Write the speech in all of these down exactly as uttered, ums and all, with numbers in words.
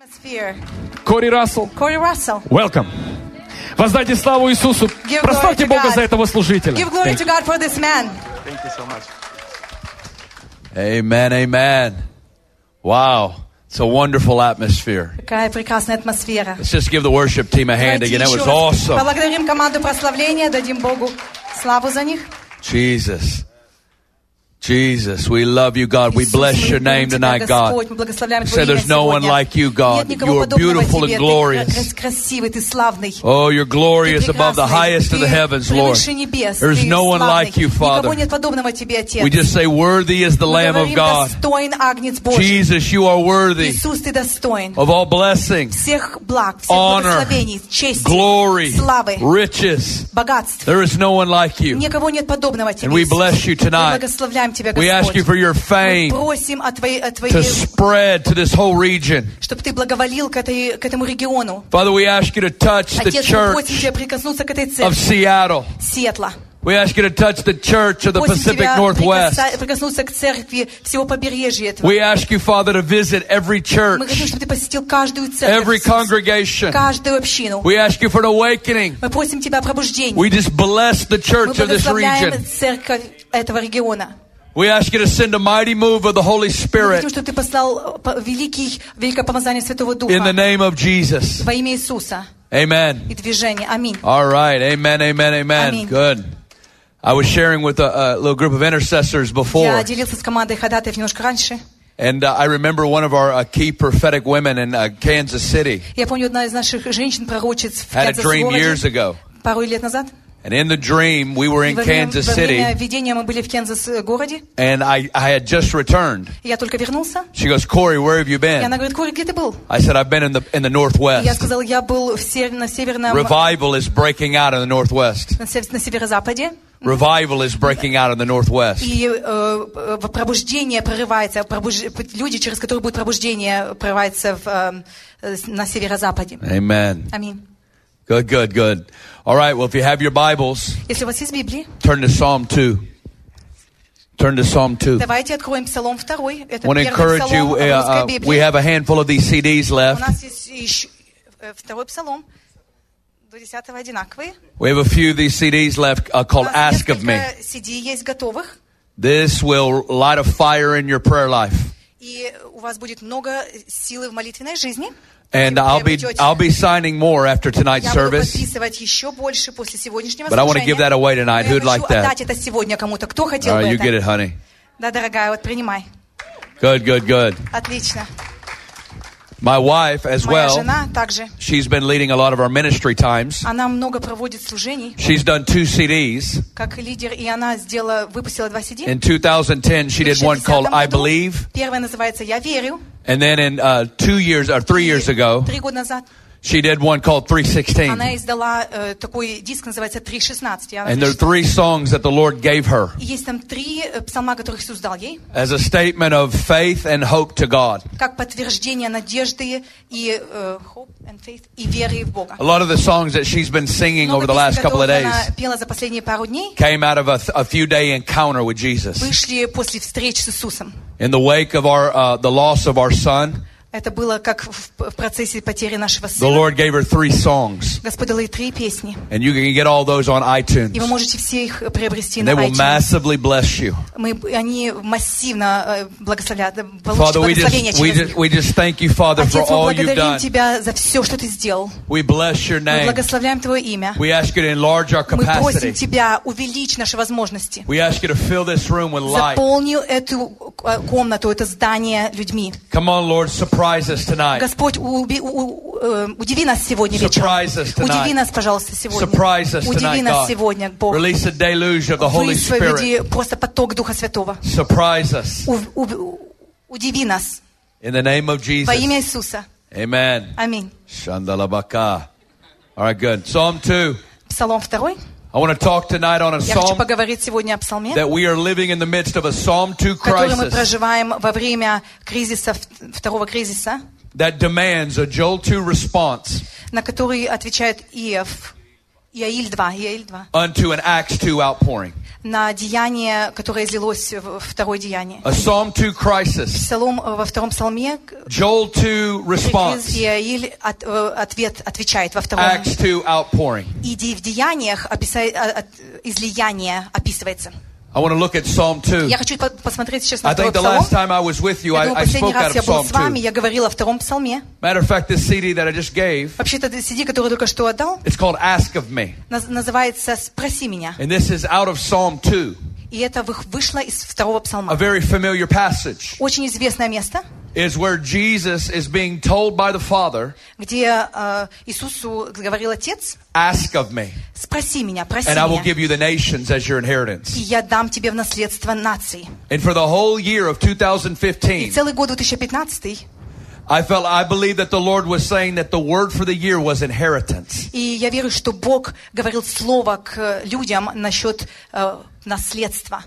Кори Рассел. Corey Russell. Welcome. Воздайте славу Иисусу. Give Прославьте glory to Бога God. за этого служителя. Give glory Thank to God for this man. Thank you so much. Amen, amen. Wow. It's a wonderful atmosphere. Какая прекрасная атмосфера. Let's just give the worship team a hand Давайте again. That еще was раз awesome. поблагодарим команду прославления, дадим Богу славу за них. Jesus. Jesus, we love you, God. We bless your name tonight, God. You say there's no one like you, God. You are beautiful and glorious. Oh, you're glorious above the highest of the heavens, Lord. There's no one like you, Father. We just say, worthy is the Lamb of God. Jesus, you are worthy of all blessings, honor, glory, riches. There is no one like you. And we bless you tonight. We ask you for your fame to spread to this whole region. Father, we ask you to touch the church of Seattle. We ask you to touch the church of the Pacific Northwest. We ask you, Father, to visit every church, every congregation. We ask you for an awakening. We just bless the church of this region. We ask you to send a mighty move of the Holy Spirit in the name of Jesus. Amen. All right. Amen, amen, amen. Good. I was sharing with a, a little group of intercessors before. And uh, I remember one of our uh, key prophetic women in uh, Kansas City had a dream years ago. And in the dream, we were in Kansas City. And I, I had just returned. She goes, Corey, where have you been? I said, I've been in the in the Northwest. Revival is breaking out in the Northwest. Revival is breaking out in the Northwest. Amen. Good, good, good. All right, well, if you have your Bibles, turn to Psalm two. Turn to Psalm two. I want to encourage you, uh, uh, we have a handful of these C Ds left. We have a few of these C Ds left uh, called Ask of Me. This will light a fire in your prayer life. And I'll be I'll be signing more after tonight's service. But I want to give that away tonight. Who'd like that? All right, you get it, honey. Good, good, good. My wife as well, she's been leading a lot of our ministry times. She's done two C Ds. In two thousand ten, she did one called I Believe. And then in uh, two years or three years ago, she did one called three sixteen. And there are three songs that the Lord gave her as a statement of faith and hope to God. A lot of the songs that she's been singing over the last couple of days came out of a, a few day encounter with Jesus. In the wake of our uh, the loss of our son, Это было как в процессе потери нашего the сына. Lord gave her three songs. Господь дал ей три песни. And you can get all those on iTunes. И вы можете все их приобрести And на they will iTunes. massively bless you. Мы, они массивно благословят, Father, we just, we just, we just thank you, Father, for Отец, мы all you've благодарим done. Тебя за все, что Ты сделал. We bless your Мы name. благословляем Твое имя. We ask you to enlarge our Мы просим capacity. Тебя увеличить наши возможности. We ask you to fill this room with light. Заполни эту комнату, это здание людьми. Come on, Lord, surprise us tonight. Господь, уби, у, у, удиви нас сегодня вечером. Удиви нас, пожалуйста, сегодня. Удиви нас сегодня, Бог. Release a deluge of the Holy Высвободи Spirit. просто поток Духа Святого. Surprise us. У, у, удиви нас. In the name of Jesus. Во имя Иисуса. Amen. Аминь. Shandalabaka. All right, good. Psalm two. Псалом второй. I want to talk tonight on a Я хочу psalm поговорить сегодня о псалме, that we are living in the midst of a Psalm two который мы crisis проживаем во время кризиса, второго кризиса, that demands a Joel two response на который отвечает Иов, Иаиль два, Иаиль два, unto an Acts two outpouring. на деяние, которое излилось в второе деяние. A Psalm two crisis. Псалом, во втором псалме Joel two response. Иаиль от, ответ, отвечает во втором. Acts two outpouring. И в деяниях описай, излияние описывается. I want to look at Psalm two. Я хочу посмотреть сейчас на I второй think the псалом. last time I was with you, Я I, думаю, I последний spoke out раз of я был Psalm с вами, two. я говорила о втором псалме. Matter of fact, this C D that I just gave, Вообще-то си ди, который только что отдал, it's called Ask of Me. называется «Спроси меня». And this is out of Psalm two. И это вышло из второго псалма. A very familiar passage. Очень известное место, Is where Jesus is being told by the Father, где э, Иисусу говорил Отец, ask of me, спроси меня, проси and I will меня, give you the nations as your inheritance. и я дам тебе в наследство нации. And for the whole year of two thousand И fifteen, целый год две тысячи пятнадцатый, I felt, I believe that the Lord was saying that the word for the year was inheritance. и я верю, что Бог говорил слово к людям насчет э, наследства.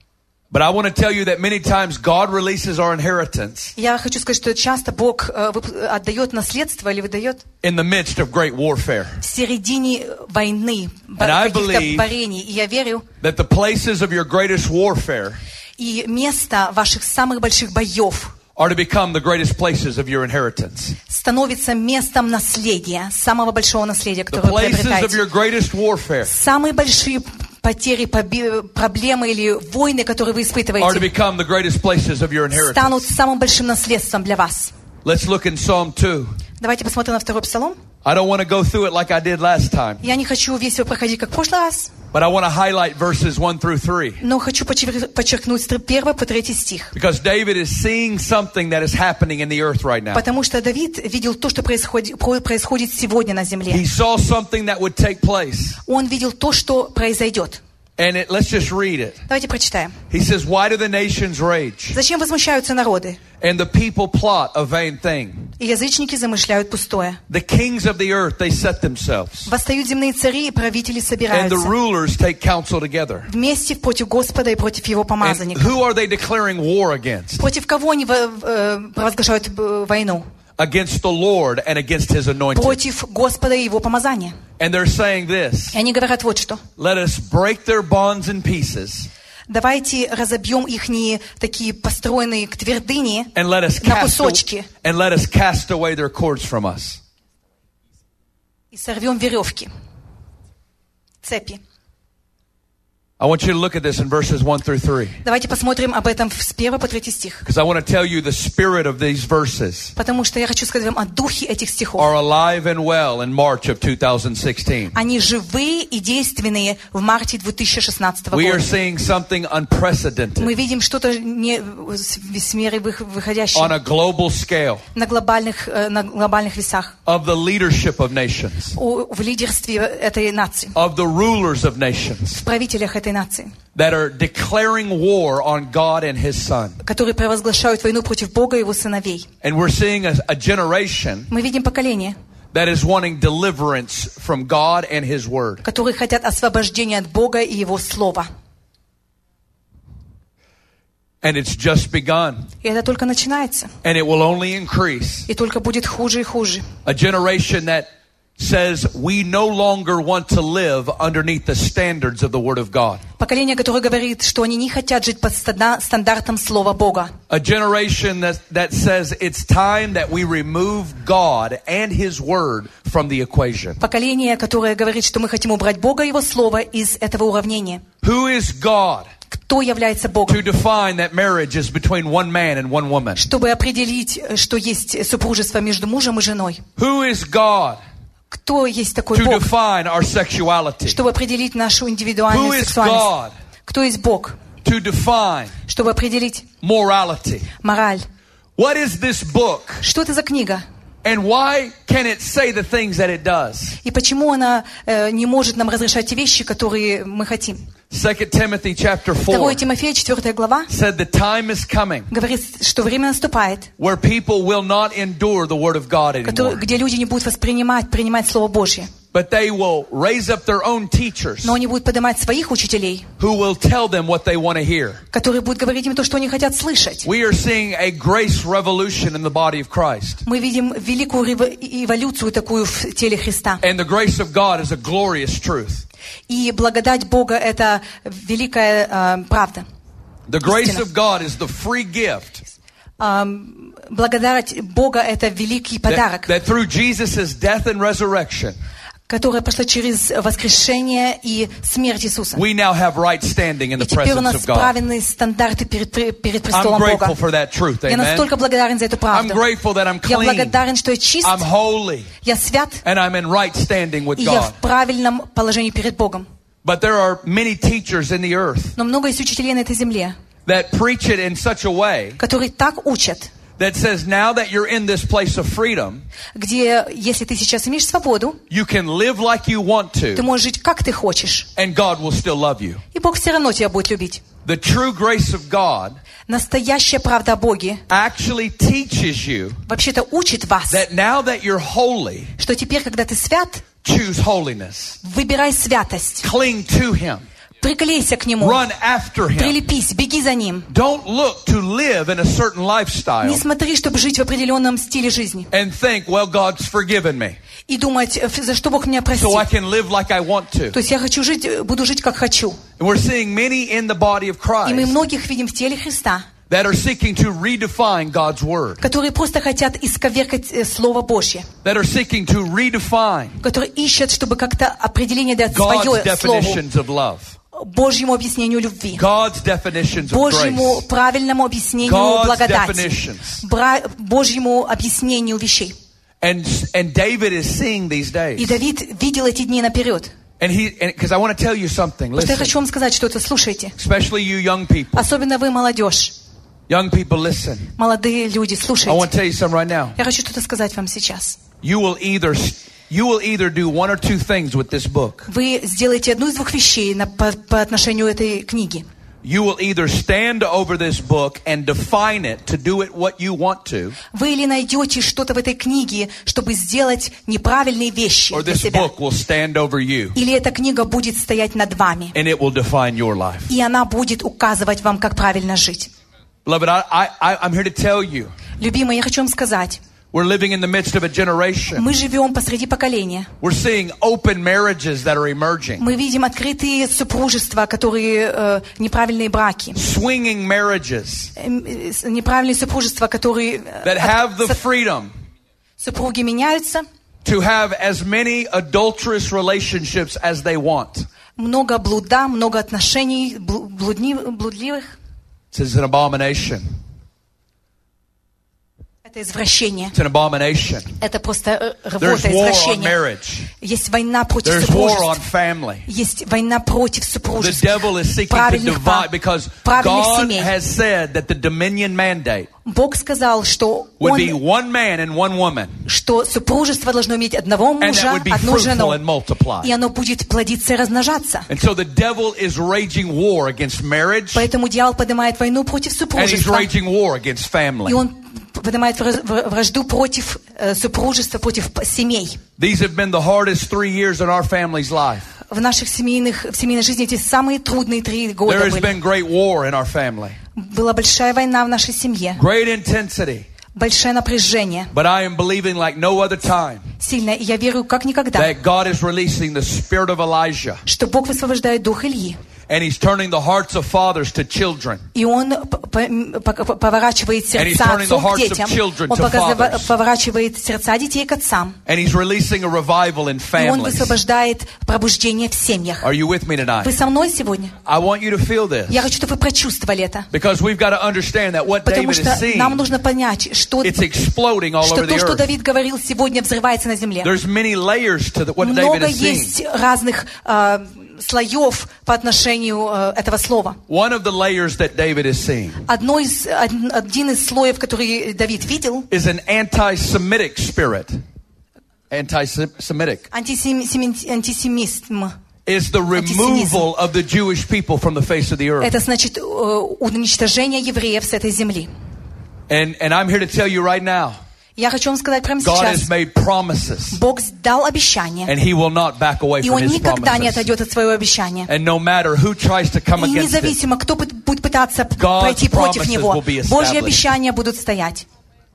But I want to tell you that many times God releases our inheritance Я хочу сказать, что часто Бог э, отдает наследство или выдает in the midst of great warfare. в середине войны, I каких-то believe борений. И я верю, That the places of your greatest warfare и место ваших самых больших боев are to become the greatest places of your inheritance. становится местом наследия, самого большого наследия, The которое вы places of приобретаете. your greatest warfare Самые большие потери, поби- проблемы или войны, которые вы are to испытываете, become the greatest places of your станут inheritance. самым большим наследством для вас. Let's look in Psalm two. Давайте посмотрим на второй псалом. I don't want to go through it like I did last time, Я не хочу весь его проходить, как в прошлый раз, but I want to highlight verses one through three. но хочу подчер- подчеркнуть с первого по третий стих. Because David is seeing something that is happening in the earth right now. Потому что Давид видел то, что происходит, происходит сегодня на He земле. saw something that would take place. Он видел то, что произойдет. And it, let's just read it. Давайте прочитаем. He says, why do the nations rage? Зачем возмущаются народы? And the people plot a vain thing. И язычники замышляют пустое. The kings of the earth, they set themselves. Восстают земные цари и правители And the собираются rulers take counsel together. вместе против Господа и против его And помазанника. who are they declaring war against? Против кого они э, провозглашают э, войну? Against the Lord and against His anointed. Против Господа и его помазания. And they're saying this. И они говорят вот что. Let us break their bonds in pieces. Давайте разобьем ихние такие построенные к твердыне And let us на cast, кусочки and let us cast away their cords from us. и сорвем веревки, цепи. I want you to look at this in verses one through three. Давайте посмотрим об этом с первого по третий стих. Because I want to tell you the spirit of these verses Потому что я хочу сказать вам о духе этих стихов. are alive and well in March of two thousand sixteen. Они живые и действенные в марте две тысячи шестнадцатого We are года. seeing something unprecedented Мы видим что-то не с меры выходящее on a global scale на глобальных, на глобальных весах, of the leadership of nations, в лидерстве этой нации, of the rulers of nations в правителях этой нации, that are declaring war on God and His Son. которые провозглашают войну против Бога и его сыновей. And we're seeing a, a generation Мы видим поколение, that is wanting deliverance from God and His Word. которые хотят освобождения от Бога и его слова. And it's just begun. И это только начинается. And it will only increase. И только будет хуже и хуже. A generation that says we no longer want to live underneath the standards of the Word of God. Поколение, которое говорит, что они не хотят жить под стандартом Слова Бога. A generation that, that says it's time that we remove God and His Word from the equation. Поколение, которое говорит, что мы хотим убрать Бога и Его Слово из этого уравнения. Who is God Кто является Богом? to define that marriage is between one man and one woman? Чтобы определить, что есть супружество между мужем и женой. Who is God Кто есть такой to Бог? define our sexuality? Чтобы определить нашу Who индивидуальную is сексуальность. God Кто есть Бог? to define Чтобы определить morality? мораль. What is this book? Что это за книга? And why can it say the things that it does? И почему она э, не может нам разрешать те вещи, которые мы хотим? Second Timothy chapter four второе Тимофея, четвёртая глава, said the time is coming говорит, что время наступает, where people will not endure the word of God который, anymore. где люди не будут воспринимать, принимать Слово Божье. But they will raise up their own teachers. Но они будут поднимать своих учителей. Who will tell them what they want to hear. Которые будут говорить им то, что они хотят слышать. We are seeing a grace revolution in the body of Christ. Мы видим великую эволюцию такую в теле Христа. And the grace of God is a glorious truth. И благодать Бога это великая uh, правда. The grace of God is the free gift. Um, благодать Бога это великий подарок. That, that through Jesus' death and resurrection, которая прошла через воскрешение и смерть Иисуса. We now have right standing in the и теперь у presence нас of God. правильные стандарты перед, перед престолом I'm Бога. grateful for that truth. Amen. Я настолько благодарен за эту правду. I'm grateful that I'm clean. Я благодарен, что я чист. I'm holy. Я свят. And I'm in right standing with и God. я в правильном положении перед Богом. But there are many teachers in the earth. Но много есть учителей на этой земле. That preach it in such a way. Которые так учат. That says now that you're in this place of freedom, где если ты сейчас имеешь свободу, you can live like you want to, ты можешь жить как ты хочешь, and God will still love you. И Бог все равно тебя будет любить. The true grace of God, настоящая правда о Боге, actually teaches you, вообще-то учит вас, that now that you're holy, что теперь, когда ты свят, choose holiness, выбирай святость, cling to Him. Приклейся к Нему. Run after him. Прилепись, беги за Ним. Don't look to live in a certain lifestyle. Не смотри, чтобы жить в определенном стиле жизни. And think, well, God's forgiven me. И думать, за что Бог меня простил. So I can live like I want to. То есть я хочу жить, буду жить как хочу. And we're seeing many in the body of Christ. И мы многих видим в теле Христа. That are seeking to redefine God's word. Которые просто хотят исковеркать Слово Божье. That are seeking to redefine. Которые ищут, чтобы как-то определение дать свое Слову. Божьему объяснению любви. God's definitions of Божьему grace. правильному объяснению God's благодати. Бра- Божьему объяснению вещей. And, and David is seeing these days. И Давид видел эти дни наперед. And he, because I want to tell you something. Потому что Listen. я хочу вам сказать что-то. Слушайте. Especially you young people. Особенно вы, молодежь. Young people, listen. Молодые люди, I слушайте. want to tell you something right now. Я хочу что-то сказать вам сейчас. You will either you will either do one or two things with this book. Вы сделаете одну из двух вещей на, по, по отношению этой книги. You will either stand over this book and define it to do it what you want to. Вы или найдете что-то в этой книге, чтобы сделать неправильные вещи Or для this себя. book will stand over you. Или эта книга будет стоять над вами. And it will define your life. И она будет указывать вам, как правильно жить. Beloved, I, I, I'm here to tell you. Любимые, я хочу вам сказать. We're living in the midst of a generation. Мы живем посреди поколения. We're seeing open marriages that are emerging. Мы видим открытые супружества, которые э, неправильные браки. Swinging marriages. Э, э, неправильные супружества, которые that have the freedom. Супруги меняются. To have as many adulterous relationships as they want. Много блуда, много отношений блудни, блудливых. It's an abomination. Это извращение. It's an abomination. Это просто рвота, извращение. Есть война против There's супружества. Есть война против супружества. The devil is seeking to divide because God has said that the dominion mandate Бог сказал, что would он, be one man and one woman. Что супружество должно иметь одного мужа, одну жену, и оно будет плодиться и размножаться. And so the devil is waging war against marriage. Поэтому дьявол поднимает войну против супружества. And he's waging war against family. И он поднимает вражду против э, супружества, против семей. These have been the hardest three years in our family's life. В наших семейных, в семейной жизни эти самые трудные три года There has были. been great war in our family. Была большая война в нашей семье. Great intensity. Большое напряжение. But I am believing like no other time. Сильно, и я верю, как никогда. That God is releasing the spirit of Elijah. Что Бог высвобождает дух Ильи. And he's turning the hearts of fathers to children. И он поворачивает сердца отцов к детям. Он поворачивает сердца детей к отцам. And he's releasing a revival in families. И он высвобождает пробуждение в семьях. Are you with me tonight? Вы со мной сегодня? I want you to feel this. Я хочу, чтобы вы прочувствовали это. Because we've got to understand that what Потому David is что seeing, нам нужно понять, что, it's exploding all что over the то, что earth. Давид говорил сегодня, взрывается на земле. There's many layers to the, what David Много is seeing. есть разных uh, слоев по отношению uh, этого слова. One of the layers that David is seeing Одно из, один, один из слоев, который Давид видел, is an anti-Semitic spirit. Anti-Semitic. Антисемизм. Is the removal of the Jewish people from the face of the earth. Это значит uh, уничтожение евреев с этой земли. And, and I'm here to tell you right now. Я хочу вам сказать прямо God сейчас. has made promises, Бог дал обещание, and He will not back away и from Он His никогда не promises. отойдет от своего обещания. And no matter who tries to come И against it, независимо, кто будет пытаться God's пройти против promises Него, will be established. Божьи обещания будут стоять.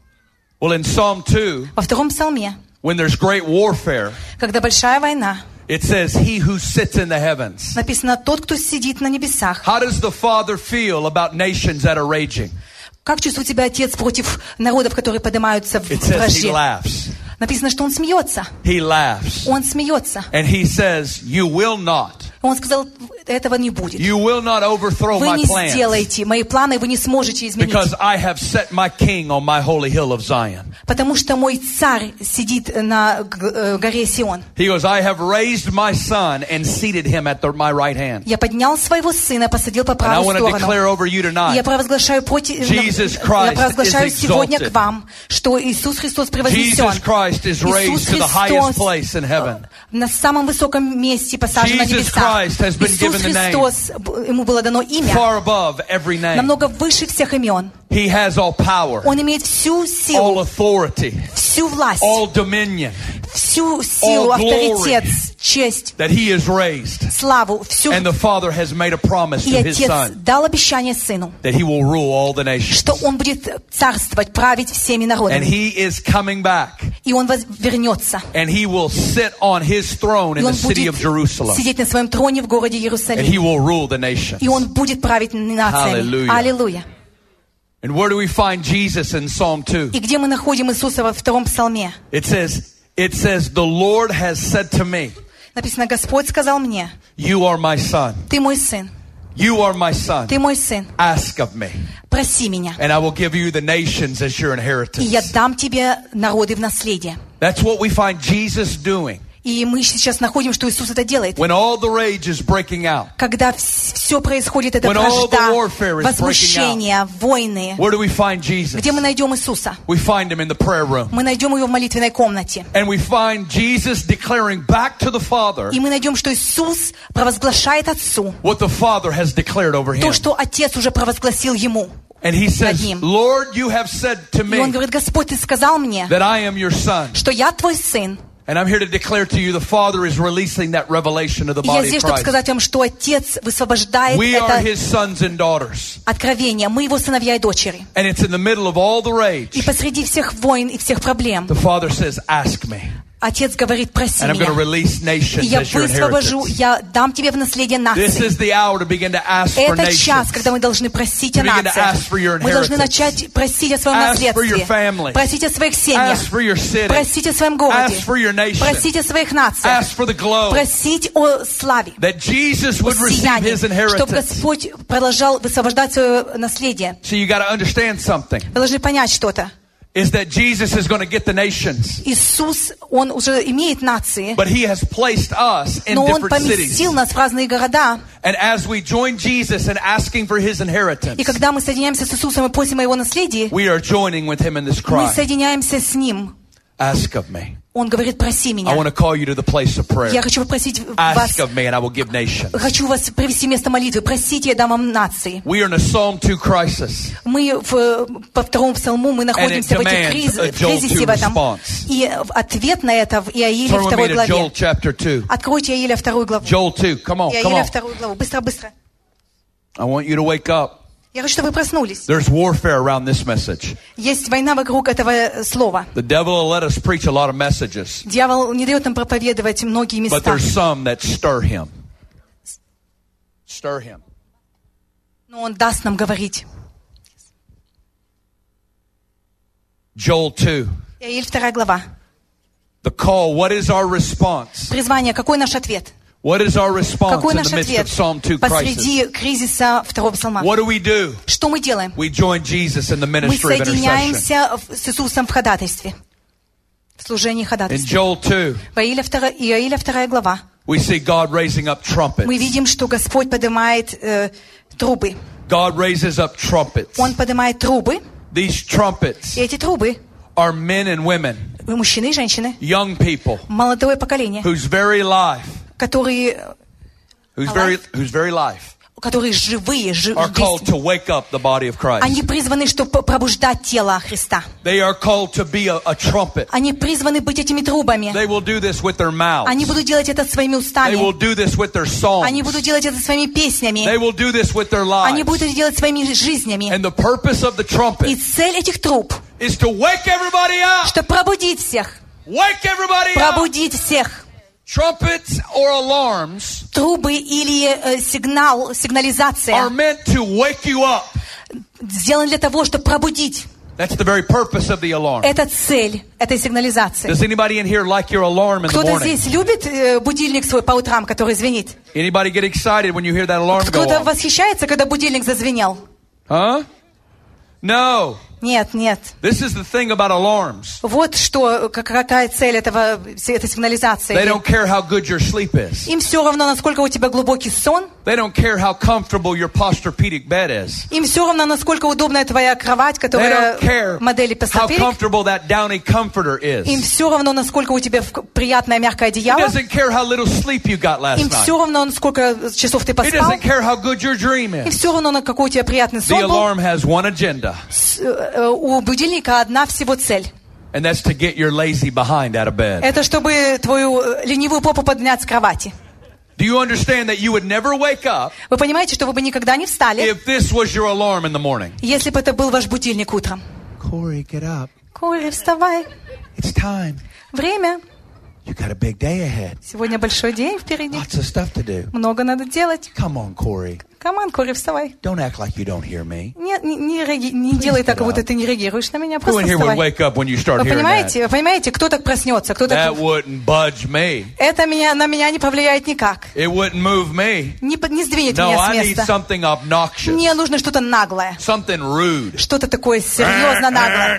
well, in Psalm two, Во втором псалме, when there's great warfare, когда большая война, it says, He who sits in the heavens. написано «Тот, кто сидит на небесах». How does the Father feel about nations that are raging? Как чувствует себя Отец против народов, которые поднимаются в It says He вражде? laughs. Написано, что Он смеется. He laughs. Он смеется. And He says, you will not. Он сказал, этого не будет. You will not overthrow Вы my не plans. сделаете мои планы, вы не сможете изменить. Because I have set my king on my holy hill of Zion. Потому что мой царь сидит на горе Сион. He goes, I have raised my son and seated him at the, my right hand. Я поднял своего сына, посадил по And I правую want to declare сторону. over you И я tonight, провозглашаю против, Jesus я Christ провозглашаю is сегодня exalted. к вам, что Иисус Христос превознесен. Jesus Christ is Иисус raised to the highest Христос place in heaven. на самом высоком месте посажен на Jesus небесах. Christ has been Иисус given the name Христос, ему было дано имя, far above every name. намного выше всех имен. He has all power, Он имеет всю all силу, authority, всю власть, all dominion, всю силу, all glory. авторитет, честь, that He is raised. славу, всю. And the Father has made a promise И to His Отец Son дал обещание Сыну, that He will rule all the nations. что Он будет царствовать, править всеми And народами. He is coming back. И Он воз- вернется. And He will sit on His throne И in the Он city будет of Jerusalem. сидеть на своем троне в городе And He Иерусалим. will rule the nations. И Он будет править нациями. Hallelujah. Аллилуйя. And where do we find Jesus in Psalm two? И где мы находим Иисуса во втором псалме? It says, it says, the Lord has said to me, Написано, Господь сказал мне, you are my son. ты мой сын, You are my son. ты мой сын, Ask of me. проси меня, And I will give you the nations as your и inheritance. я дам тебе народы в наследие. That's what we find Jesus doing. И мы сейчас находим, что Иисус это делает. When all the rage is breaking out. Когда все происходит, это When all the вражда, warfare is возмущение, войны, Where do we find Jesus? где мы найдем Иисуса? We find Him in the prayer room. Мы найдем его в молитвенной комнате. And we find Jesus declaring back to the Father И мы найдем, что Иисус провозглашает Отцу what the Father has declared over то, Him. что Отец уже провозгласил Ему. And He says, ним. Lord, you have said to И Он me говорит, Господь, Ты сказал мне, that I am your son. что я Твой сын. And I'm here to declare to you the Father is releasing that revelation to the И я body of здесь, чтобы Christ. сказать вам, что Отец высвобождает We are это His sons and daughters. откровение. Мы Его сыновья и дочери. And it's in the middle of all the И rage. посреди всех войн и всех проблем The Father says, ask me. Отец говорит, проси And I'm going to меня. release И nations я as your высвобожу, inheritance. я дам тебе в наследие This нации. is the hour to begin to ask for Это час, nations. когда мы должны просить о To begin to нациях. ask for your Мы должны inheritance. начать просить о своем Ask for your наследстве. family. Просить о своих семьях. Ask for your city. Просить о своем городе. Ask for your nation. Просить о своих нациях. Ask for the globe. Просить о славе. That Jesus О would receive сиянии. His Чтобы inheritance. Господь продолжал высвобождать свое наследие. So you got to understand something. Вы должны понять что-то. Is that Jesus is going to get the nations. Иисус, Он уже имеет нации, But He has placed us in но Он different cities. поместил нас в разные города. And as we join Jesus in asking for His inheritance, И когда мы соединяемся с Иисусом и просим о Его наследии, we are joining with Him in this мы cry. соединяемся с Ним. Ask of me. Он говорит, проси I меня. want to call you to the place of prayer. Я хочу попросить вас, Ask of me and I will give nations. хочу вас привести в место молитвы. Просите, я дам вам нации. We are in a Psalm two crisis. Мы в, по второму псалму мы находимся в этих криз, demands a в кризисе в этом. response. И ответ на это в Иаиле Turn with me второй to главе. Joel chapter two. Откройте Иаиля вторую главу. Joel two. Come on, come Иаиля on. вторую главу. Быстро, быстро. I want you to wake up. Я хочу, чтобы вы проснулись. There's warfare around this message. Есть война вокруг этого слова. The devil will let us preach a lot of messages, Дьявол не дает нам проповедовать многие but места. there's some that stir him. Stir him. Но он даст нам говорить. Joel two. Иаиль вторая глава. The call. What is our response? Призвание. Какой наш ответ? What is our response Какой in наш the midst ответ of Psalm two crisis? посреди кризиса второго псалма? What do we do? Что мы делаем? We join Jesus in the Мы ministry of intercession. соединяемся в- с Иисусом в ходатайстве. В служении In ходатайства. Joel two, В Иаиля вторая, Иаиля вторая глава. we see God raising up trumpets. Мы видим, что Господь поднимает э, трубы. God raises up trumpets. Он поднимает трубы. These trumpets И эти трубы, are men and women, мужчины и женщины, young people, молодое поколение, whose very life, которые, whose Alive? very, whose very life которые живые, жив, are called to wake up the body of Christ. Они призваны, чтобы пробуждать тело Христа. They are called to be a, a trumpet. Они призваны быть этими трубами. They will do this with their mouths. Они будут делать это своими устами. They will do this with their songs. Они будут делать это своими песнями. They will do this with their lives. Они будут это делать своими жизнями. And the purpose of the trumpet И цель этих труб, is to wake everybody up. чтобы пробудить всех. Wake everybody up. Пробудить всех. Trumpets or alarms Трубы или э, сигнал, сигнализация are meant to wake you up. сделаны для того, чтобы пробудить. That's the very purpose of the alarm. Это цель этой сигнализации. Does anybody in here like your alarm in the Кто-то morning? здесь любит э, будильник свой по утрам, который звенит? Anybody get excited when you hear that alarm go Кто-то off? восхищается, когда будильник зазвенел? Huh? No. Нет, нет. This is the thing about alarms. Вот что, какая цель этого, этой сигнализации. They don't care how good your sleep is. Им все равно, насколько у тебя глубокий сон. They don't care how comfortable your Posturepedic bed is. Им все равно, насколько удобная твоя кровать, They которая don't care модели how Posturepedic. comfortable that downy comforter is. Им все равно, насколько у тебя приятное мягкое It одеяло. doesn't care how little sleep you got last Им night. все равно, сколько часов ты It поспал. doesn't care how good your dream Им is. все равно, на какой у тебя приятный The сон был. alarm has one agenda, С- э, У будильника одна всего цель. and that's to get your lazy behind out of bed. Это чтобы твою э, ленивую попу поднять с кровати. Do you understand that you would never wake up Вы понимаете, что вы бы никогда не встали, if this was your alarm in the morning? если бы это был ваш будильник утром. Corey, get up. Кори, вставай. It's time. Время. You got a big day ahead. Сегодня большой день впереди. Lots of stuff to do. Много надо делать. Come on, Corey. Камон, Кори, вставай. Don't act like you don't hear me. Не, не, не, реаги- не делай так, как будто ты не реагируешь на меня. Who Просто in here would вставай. wake up when you start Вы hearing that? понимаете, вы понимаете, кто так проснется, кто так... That wouldn't budge me. Это меня, на меня не повлияет никак. It wouldn't move me. Не, под- не сдвинет No, меня I с need места. something obnoxious. Мне нужно что-то наглое. Something rude. Что-то такое серьезно наглое.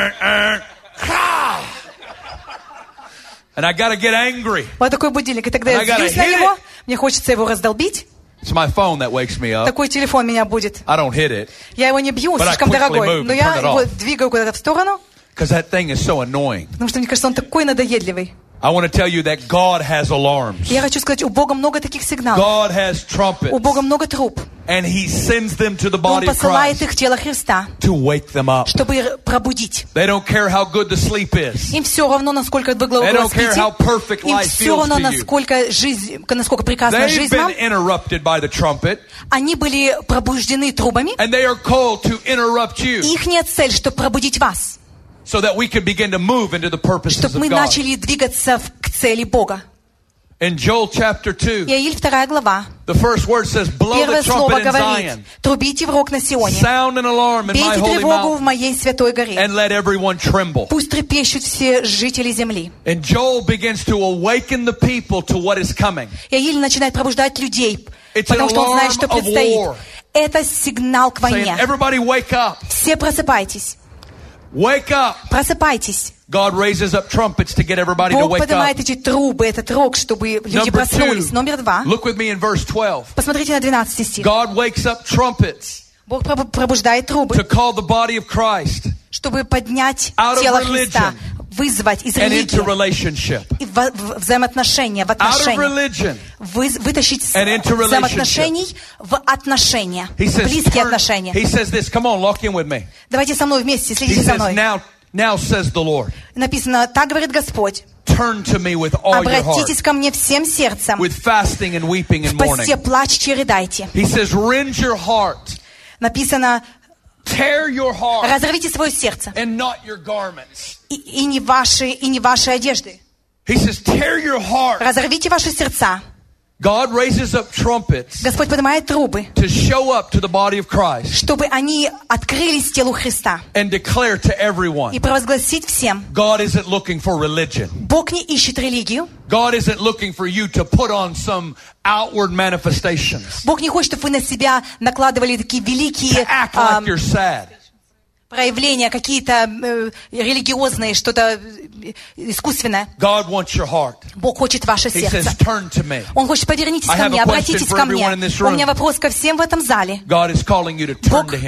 And I gotta get angry. Вот такой будильник. И тогда я I gotta злюсь на hit него. it. Мне хочется его раздолбить. It's my phone that wakes me up. Такой телефон меня будет. I don't hit it Я его не бью, он But I слишком quickly дорогой. move Но and я turn it его off. двигаю куда-то в сторону, because that thing is so annoying. потому что мне кажется, он такой надоедливый. I want to tell you that God has alarms. Я хочу сказать, у Бога много таких сигналов. God has trumpets. У Бога много труб. And He sends them to the И Он body of посылает Christ их в тело Христа, to wake them up. чтобы их пробудить. They don't care how good the sleep is. Им все равно, насколько вы They глубоко don't care how спите. perfect Им life все feels равно, to you. насколько жизнь, насколько прекрасна They've жизнь been вам. interrupted by the trumpet, Они были пробуждены трубами. and they are called to interrupt you Их нет цель, чтобы пробудить вас. so that we can begin to move into the purposes Чтобы of мы God. начали двигаться в- к цели Бога. In Joel chapter two, Иаиль вторая глава. the first word says, blow Первое the слово trumpet in говорит: Zion. трубите в рог на Сионе. Sound an alarm in my Бейте holy тревогу в mountain, моей святой горе. and let everyone tremble. Пусть трепещут все жители земли. And Joel begins to awaken the people to what is coming. Иаиль начинает пробуждать людей, It's потому an что он знает, alarm что of предстоит. war. Это сигнал к Saying, войне. everybody wake up. Все просыпайтесь. Wake up. Просыпайтесь. God raises up trumpets to get everybody to Бог wake up. поднимает эти трубы, этот рог, чтобы люди Number проснулись. two, Номер два. look with me in verse twelve. Посмотрите на двенадцатый стих. God wakes up trumpets Бог проб- пробуждает трубы, to call the body of Christ чтобы поднять out of тело religion Христа, вызвать из and into религии relationship. и в, в взаимоотношения, в Out of отношения. religion. Вы, вытащить с And into relationship. взаимоотношений в отношения, He says, близкие turn- отношения. he says this, come on, lock in with me. Давайте со мной вместе, He следите за says, мной. now, now says the Lord, Написано: так говорит Господь, turn to me with all your heart, обратитесь ко мне всем сердцем, with fasting and weeping and в посте mourning. плачьте и рыдайте. He says, rend your heart, Написано: tear your heart, разорвите свое сердце, and not your garments. и, и не ваши, и не ваши одежды. He says, tear your heart. Разорвите ваши сердца. God raises up trumpets Господь поднимает трубы, to show up to the body of Christ чтобы они открылись телу Христа and declare to и everyone, провозгласить всем: God isn't looking for religion. Бог не ищет религию, God isn't looking for you to put on some outward manifestations, Бог не хочет, чтобы вы на себя накладывали такие to великие act а, like you're sad. проявления, какие-то э, религиозные, что-то э, искусственное. God wants your heart. Бог хочет ваше He сердце. says, turn to me. Он хочет: повернитесь I ко have мне, a question обратитесь for ко мне. everyone in this У room. меня вопрос ко всем в этом зале. God is calling you to turn Бог to Him.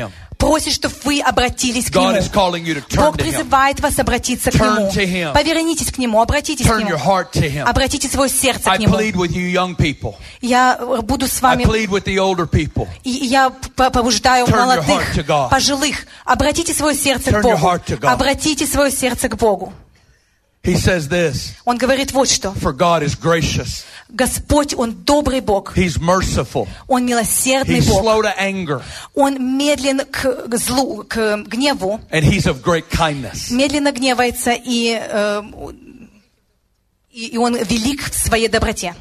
просит, чтобы вы обратились к God Нему. is calling you to turn Бог to Him. призывает вас обратиться к Turn Нему. to Him. Повернитесь к Нему, обратитесь Turn к your Нему. heart to Him. Обратите свое сердце I к Нему. plead with you young people. Я буду с I вами, plead with the older people. и я побуждаю Turn your молодых, heart to God. пожилых. Обратите свое сердце Turn к your Богу. heart to God. Обратите свое сердце к Богу. He says this, Он говорит вот что. for God is gracious. Господь, Он добрый Бог. He's merciful. Он милосердный He's Бог. slow to anger. Он медлен к злу, к гневу. And He's of great kindness. Медленно гневается, и, э, и, и Он велик в своей доброте.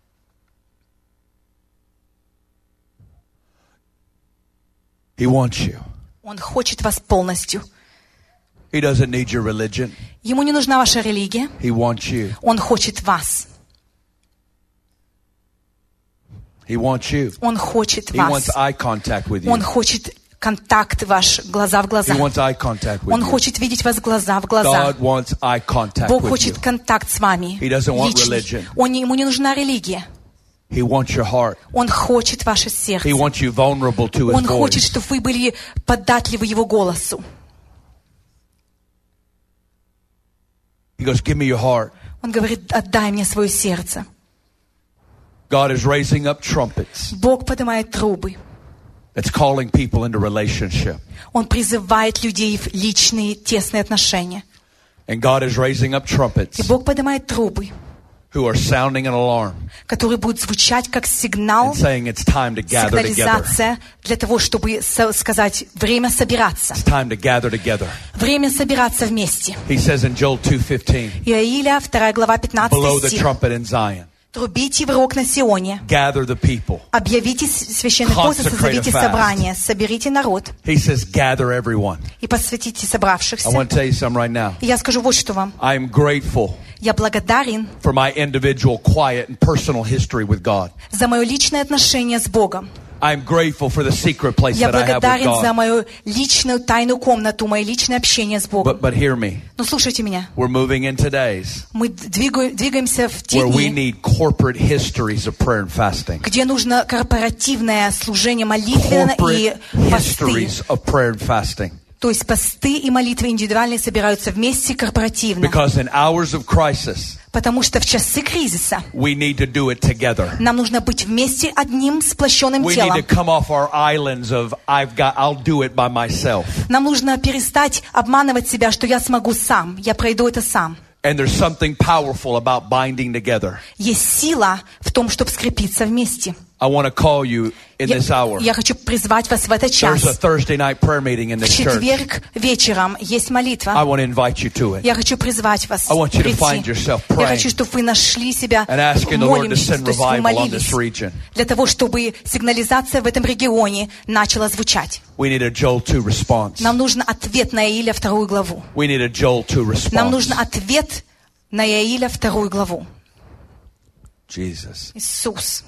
He wants you. Он хочет вас полностью. He doesn't need your religion. Ему не нужна ваша религия. He wants you. Он хочет вас. He wants you. Он хочет He вас. wants eye contact with you. Он хочет контакт ваш, глаза в глаза. He wants eye contact with Он you. хочет видеть вас глаза в глаза. God wants eye contact Бог with хочет you. контакт с вами. He doesn't want Личный. religion. Он, ему не нужна религия. He wants your heart. Он хочет ваше He сердце. wants you vulnerable to His Он хочет, voice. чтобы вы были податливы Его голосу. He goes, give me your heart. Он говорит, отдай мне свое сердце. God is raising up trumpets. Бог поднимает трубы. It's calling people into relationship. Он призывает людей в личные, тесные отношения. And God is raising up И trumpets Бог поднимает трубы, who are sounding an alarm которые будут звучать как сигнал, and saying it's time to gather together. сигнализация для того, чтобы со- сказать, время собираться. It's time to gather together. Время собираться вместе. He says in Joel two fifteen, Иаиля, вторая глава, blow пятнадцатый the стих. trumpet in Zion. Трубите в рог на Сионе. Gather the people. Объявите священный пост и созовите Consecrate a fast. собрание. Соберите народ He says, gather everyone. и посвятите I собравшихся. want to tell you something right now. И я скажу вот что вам. I am grateful Я благодарен for my individual, quiet, and personal history with God. за мое личное отношение с Богом. I'm grateful for the secret place Я that I have with благодарен за God. мою личную тайную комнату, мое личное общение с Богом. But, but hear me. Но слушайте меня. We're moving into days Мы двига- двигаемся в те where we дни, need corporate histories of prayer and fasting. где нужно корпоративное служение молитвенно и Corporate посты. histories of prayer and fasting. То есть посты и молитвы индивидуальные собираются вместе корпоративно. Because in hours of crisis, Потому что в часы кризиса we need to do it together. нам нужно быть вместе одним сплощенным We need телом. to come off our islands of I've got I'll do it by myself. Нам нужно перестать обманывать себя, что я смогу сам, я пройду это сам. And there's something powerful about binding together. Есть сила в том, чтобы скрепиться вместе. I want to call you in Я, this hour. я хочу призвать вас в этот час. There's a Thursday night prayer meeting in В this church. четверг вечером есть I молитва. want to invite you to it. Я хочу призвать вас I want you to прийти. find yourself Я praying хочу, чтобы вы нашли себя, and asking the Lord to молимся, send то есть вы revival on молились, this region. для того, чтобы сигнализация в этом регионе начала звучать. We need a Joel two response. Нам нужен ответ на Иаиля вторую главу. We need a Joel two response. Нам нужен ответ на Иаиля вторую главу. Jesus. Иисус.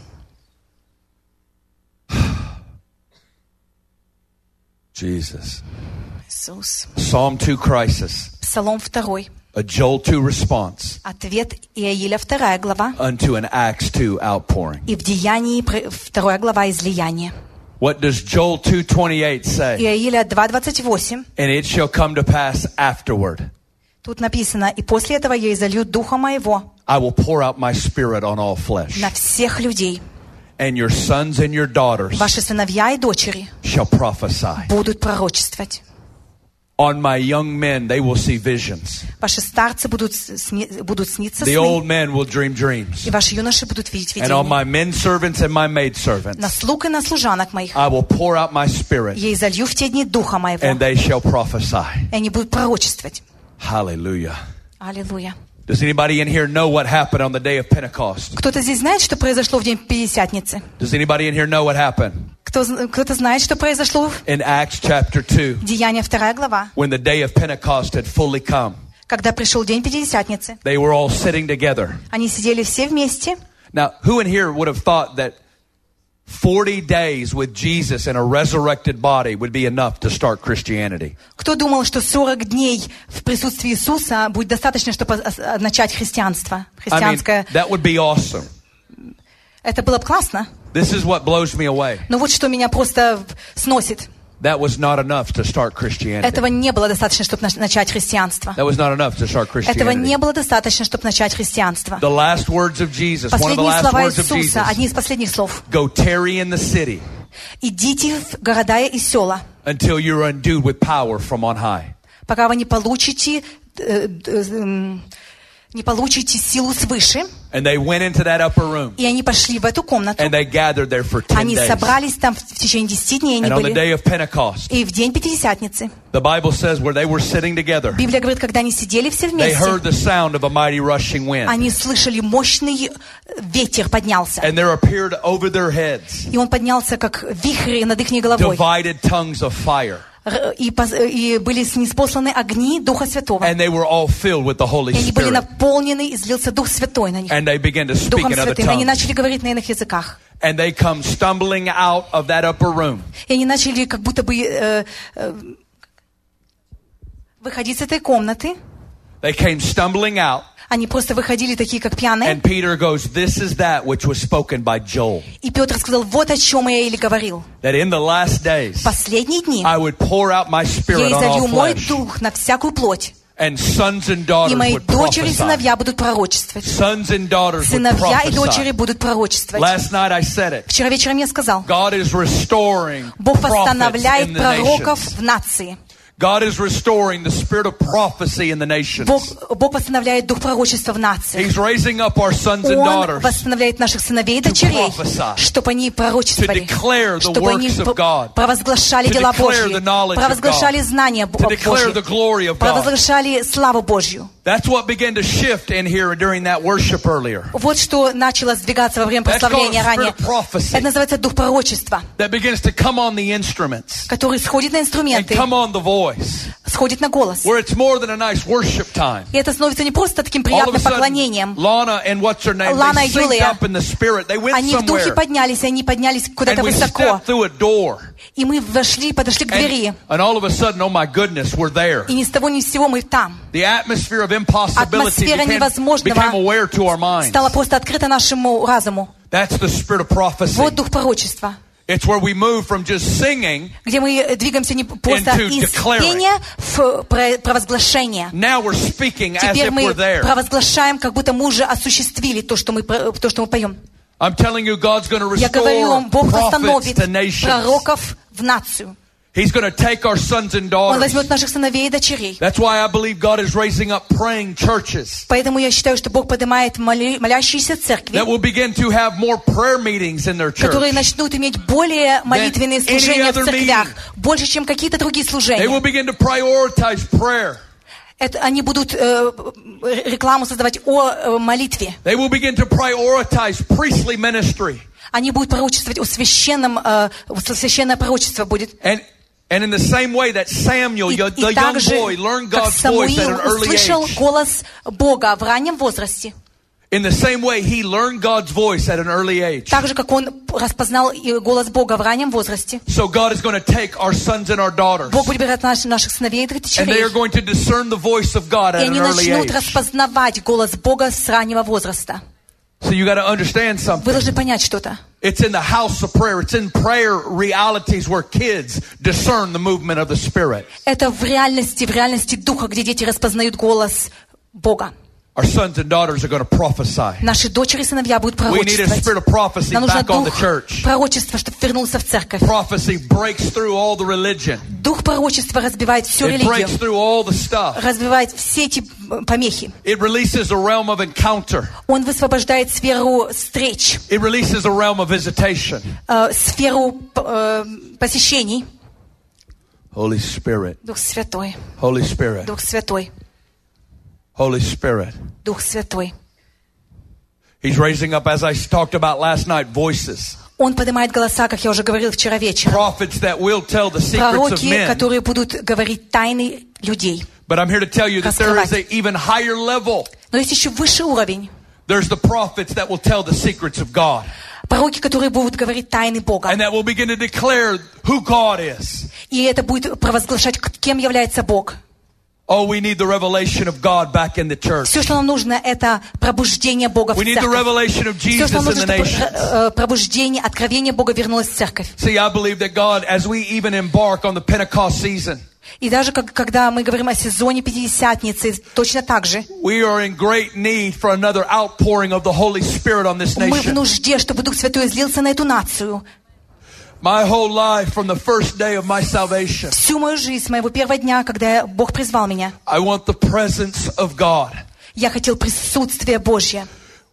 Jesus. Иисус. Psalm two crisis. Псалом второй. A Joel two response Ответ Иаиля вторая глава. unto an Acts two outpouring. И в Деянии пр- вторая глава излияния. What does Joel two twenty-eight say? Иаиля два двадцать восемь. And it shall come to pass afterward. Тут написано, и после этого я изолью духа моего I will pour out my spirit on all flesh. на всех людей. And your sons and your daughters Ваши сыновья и дочери shall prophesy. будут пророчествовать. On my young men they will see visions. Ваши старцы будут, сни, будут сниться The сны. old men will dream dreams. И ваши юноши будут видеть And on видения. my men servants and my maid На servants слуг и на служанок моих I will pour out my spirit, я изолью в те дни духа моего. and they shall prophesy. И они будут пророчествовать. Hallelujah. Аллилуйя. Does anybody in here know what happened on the day of Pentecost? Кто-то здесь знает, что произошло в день Пятидесятницы? Does anybody in here know what happened? Кто, зн- кто-то знает, что произошло в In Acts chapter two, Деяния вторая глава, when the day of Pentecost had fully come, когда пришел день Пятидесятницы. they were all sitting together. Они сидели все вместе. Now, who in here would have thought that forty days with Jesus in a resurrected body would be enough to start Christianity? Кто думал, что сорок дней в присутствии Иисуса будет достаточно, чтобы ос- начать христианство? I mean, Христианское. that would be awesome. Это было бы классно. This is what blows me away. Но вот что меня просто сносит. That was not enough to start Christianity. Этого не было достаточно, чтобы начать христианство. That was not enough to start Christianity. Этого не было достаточно, чтобы начать христианство. The last words of Jesus, one of the Последние last слова words of Jesus. Иисуса, одни из последних слов. Go tarry in the city. Идите в города и села. Until you're endued with power from on high. Пока вы не получите э, э, не получите силу свыше. And they went into that upper room. И они пошли в эту комнату. And they gathered there for ten они days. собрались там в течение десяти дней. Они and были. On the day of Pentecost, и в день Пятидесятницы. The Bible says where they were sitting together. Библия говорит, когда они сидели все They вместе. heard the sound of a mighty rushing wind. Они слышали мощный ветер поднялся. And there appeared over their heads. И он поднялся как вихрь над их головой. Divided tongues of fire. И, и были ниспосланы огни Духа Святого. And they were all filled with the Holy и они были Spirit. наполнены, и излился Дух Святой на них. And they began to speak Духом in other Святым. Они tongues. начали говорить на иных языках. And they come stumbling out of that upper room. И они начали как будто бы э, э, выходить с этой комнаты. They came stumbling out. Они просто выходили такие, как пьяные. And Peter goes, this is that which was spoken by Joel. И Петр сказал, вот о чем я или говорил. That in the last days, в последние дни I would pour out my spirit я on all изолью мой flesh. дух на всякую плоть. And sons and daughters и мои would дочери и prophesy. сыновья будут пророчествовать. Sons and daughters Сыновья would и дочери prophesy. будут пророчествовать. Last night I said it. Вчера вечером я сказал. God is restoring Бог prophets восстанавливает in the пророков nations. в нации. God is restoring the spirit of prophecy in the nations. Бог, Бог восстанавливает дух пророчества в нациях. He's raising up our sons and Он daughters восстанавливает наших сыновей и дочерей, prophesy, чтобы они пророчествовали, the чтобы они works of God, провозглашали to дела declare Божьи, the knowledge провозглашали of God, знания to declare the glory Божьи, of God. провозглашали славу Божью. That's what began to shift in here during that worship earlier. Вот что начало сдвигаться во время прославления ранее. Это называется дух пророчества, that begins to come on the instruments, который сходит на инструменты, and come on the voice, сходит на голос. Where it's more than a nice worship time. И это становится не просто таким приятным поклонением. Lana and what's her name, Лана they и Юлия, up in the spirit. They went они в духе somewhere. поднялись, они поднялись куда-то And we высоко. stepped through a door. И мы вошли, подошли к двери. And, and all of a sudden, oh my goodness, we're there. И ни с того ни с сего мы там. The atmosphere of impossibility became, became aware to our minds. Стала просто открыта нашему разуму. That's the spirit of prophecy. Вот дух пророчества. It's where we move from just singing где мы двигаемся не просто из пения в провозглашение. Now we're speaking as Теперь if мы we're there. провозглашаем, как будто мы уже осуществили то, что мы, то, что мы поем. I'm telling you, God's going to Я говорю вам, restore Бог prophets восстановит to nations. пророков в нацию. He's going to take our sons and Он daughters. возьмет наших сыновей и дочерей. That's why I believe God is raising up praying churches. Поэтому я считаю, что Бог поднимает молящиеся церкви, That will begin to have more prayer meetings in their church. которые начнут иметь более молитвенные служения в церквях, больше, чем какие-то другие служения. They will begin to prioritize prayer. Это, они будут э, рекламу создавать о э, молитве. They will begin to prioritize priestly ministry. Они будут пророчествовать о священном, э, священное пророчество будет. And And in the same way that Samuel, и, the и young также, boy, learned God's Самуил voice at an early услышал age. голос Бога в раннем возрасте. In the same way, he learned God's voice at an early age. Так же, как он распознал голос Бога в раннем возрасте. So God is going to take our sons and our daughters. Бог будет брать наших, наших сыновей и дочерей. And they are going to discern the voice of God at и an они early начнут age. распознавать голос Бога с раннего возраста. So you got to understand something. Вы должны понять что-то. It's in the house of prayer. It's in prayer realities where kids discern the movement of the Spirit. Это в реальности, в реальности духа, где дети распознают голос Бога. Our sons and daughters are going to prophesy. Наши дочери и сыновья будут We need a spirit of пророчествовать. prophecy Нам нужен back on the дух church. пророчества, чтобы вернулся в церковь. Prophecy breaks through all the religion. Дух пророчества разбивает всю It breaks религию. through all the stuff. Разбивает все эти помехи. It releases a realm of encounter. Он высвобождает сферу встреч. It releases a realm of visitation. Э, сферу э, посещений. Holy Spirit. Дух Святой. Holy Spirit. Дух Святой. Holy Spirit. Дух Святой. He's raising up, as I talked about last night, voices. Он поднимает голоса, как я уже говорил вчера вечером. Prophets that will tell the secrets of Пророки, men. которые будут говорить тайны людей. But I'm here to tell you that there is an even higher level. Но есть еще высший уровень. There's the prophets that will tell the secrets of God. Пророки, которые будут говорить тайны Бога. And that will begin to declare who God is. И это будет провозглашать, кем является Бог. Oh, we need the revelation of God back in the church. Все, что нам нужно, это пробуждение Бога в We need the церковь. revelation of Все, Jesus что нам in нужно, the чтобы nations. э, пробуждение, откровение Бога вернулось в церковь. See, I believe that God, as we even embark on the Pentecost season, И даже как, когда мы говорим о сезоне Пятидесятницы, точно так же. we are in great need for another outpouring of the Holy Spirit on this Мы в nation. нужде, чтобы Дух Святой излился на эту нацию. My whole life from the first day of my salvation, Всю мою жизнь, с моего первого дня, когда Бог призвал меня, I want the presence of God. я хотел присутствие Божье.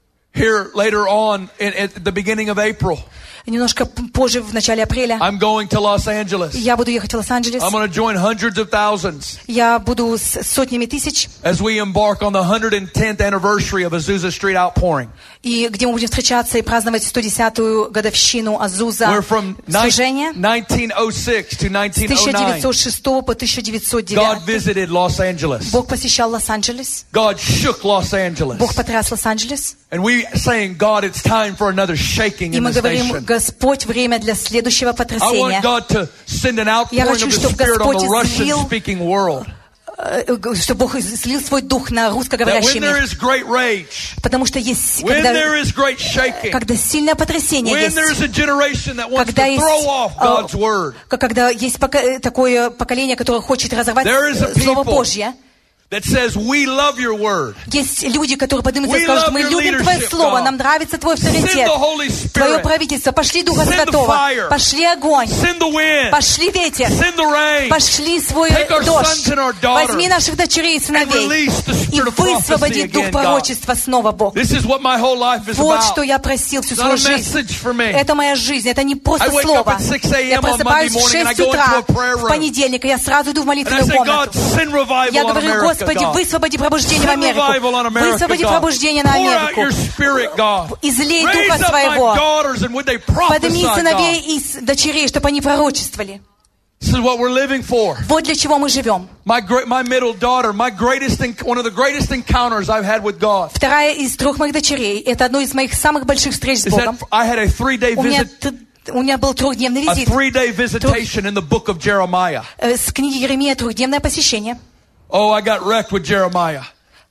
Here later on, in, at the beginning of April, Немножко позже, в начале апреля, I'm going to Los Angeles. я буду ехать в Лос-Анджелес. I'm going to join hundreds of thousands Я буду с сотнями тысяч, as we embark on the one hundred tenth anniversary of Azusa Street Outpouring. и где мы будем встречаться и праздновать сто десятую годовщину Азуза We're from служения. nineteen oh six to С nineteen тысяча oh nine. девятьсот шестого по тысяча девятьсот God девятый visited Los Angeles. Бог посещал Лос-Анджелес. God shook Los Angeles. Бог потряс Лос-Анджелес. And we saying, God, it's time for another shaking И in мы this говорим: nation. Господь, время для следующего I want потрясения. God to send an Я outpouring хочу, of the чтобы Spirit on the Господь излил, Russian-speaking world. э, Чтобы Бог слил свой дух на That русскоговорящий when there мир. is great rage, Потому что есть, when когда, there is great shaking, когда сильное потрясение when есть, there is a generation that wants когда to есть, throw off э, God's word, когда есть пока- такое поколение, которое хочет разорвать There is a э, Слово people Божье. that says, we love your word. Есть люди, которые поднимутся и We скажут: love мы your любим Твое leadership, Слово, God. нам нравится Твой Send авторитет, the Holy Твое Spirit. правительство. Пошли Духа Send the Святого, fire. пошли огонь, Send the wind. пошли ветер, Send the rain. пошли свой Take our дождь. sons and our daughters Возьми наших дочерей и And сыновей release the и spirit of prophecy высвободи дух again, God. пророчества снова, Бог. This is what my whole life is Вот about. что я просил всю It's not свою a жизнь. message for me. Это моя жизнь, это не просто I wake up слово. at six a.m. Я on просыпаюсь Monday в morning and I шесть go утра into a prayer в room. понедельник, и я сразу иду в And I молитвенную say, God, комнату. send revival Я on говорю: America, Господи, God. высвободи пробуждение в Send Америку. revival on America, Высвободи God. пробуждение на Pour out Америку. your spirit, God. Излей Raise Духа up my Своего. daughters and would they Подними prophesy, сыновей God. и с- дочерей, чтобы они пророчествовали. This is what we're living for. Вот для чего мы живем. My great, my middle daughter, my greatest, en- one of the greatest encounters I've had with God Вторая из трех моих дочерей — это одно из моих самых больших встреч с is Богом. that I had a three-day У меня, visit, т- у меня был трехдневный a визит three-day visitation in the book of Jeremiah. э, с книги Еремия, трехдневное посещение. Oh, I got wrecked with Jeremiah.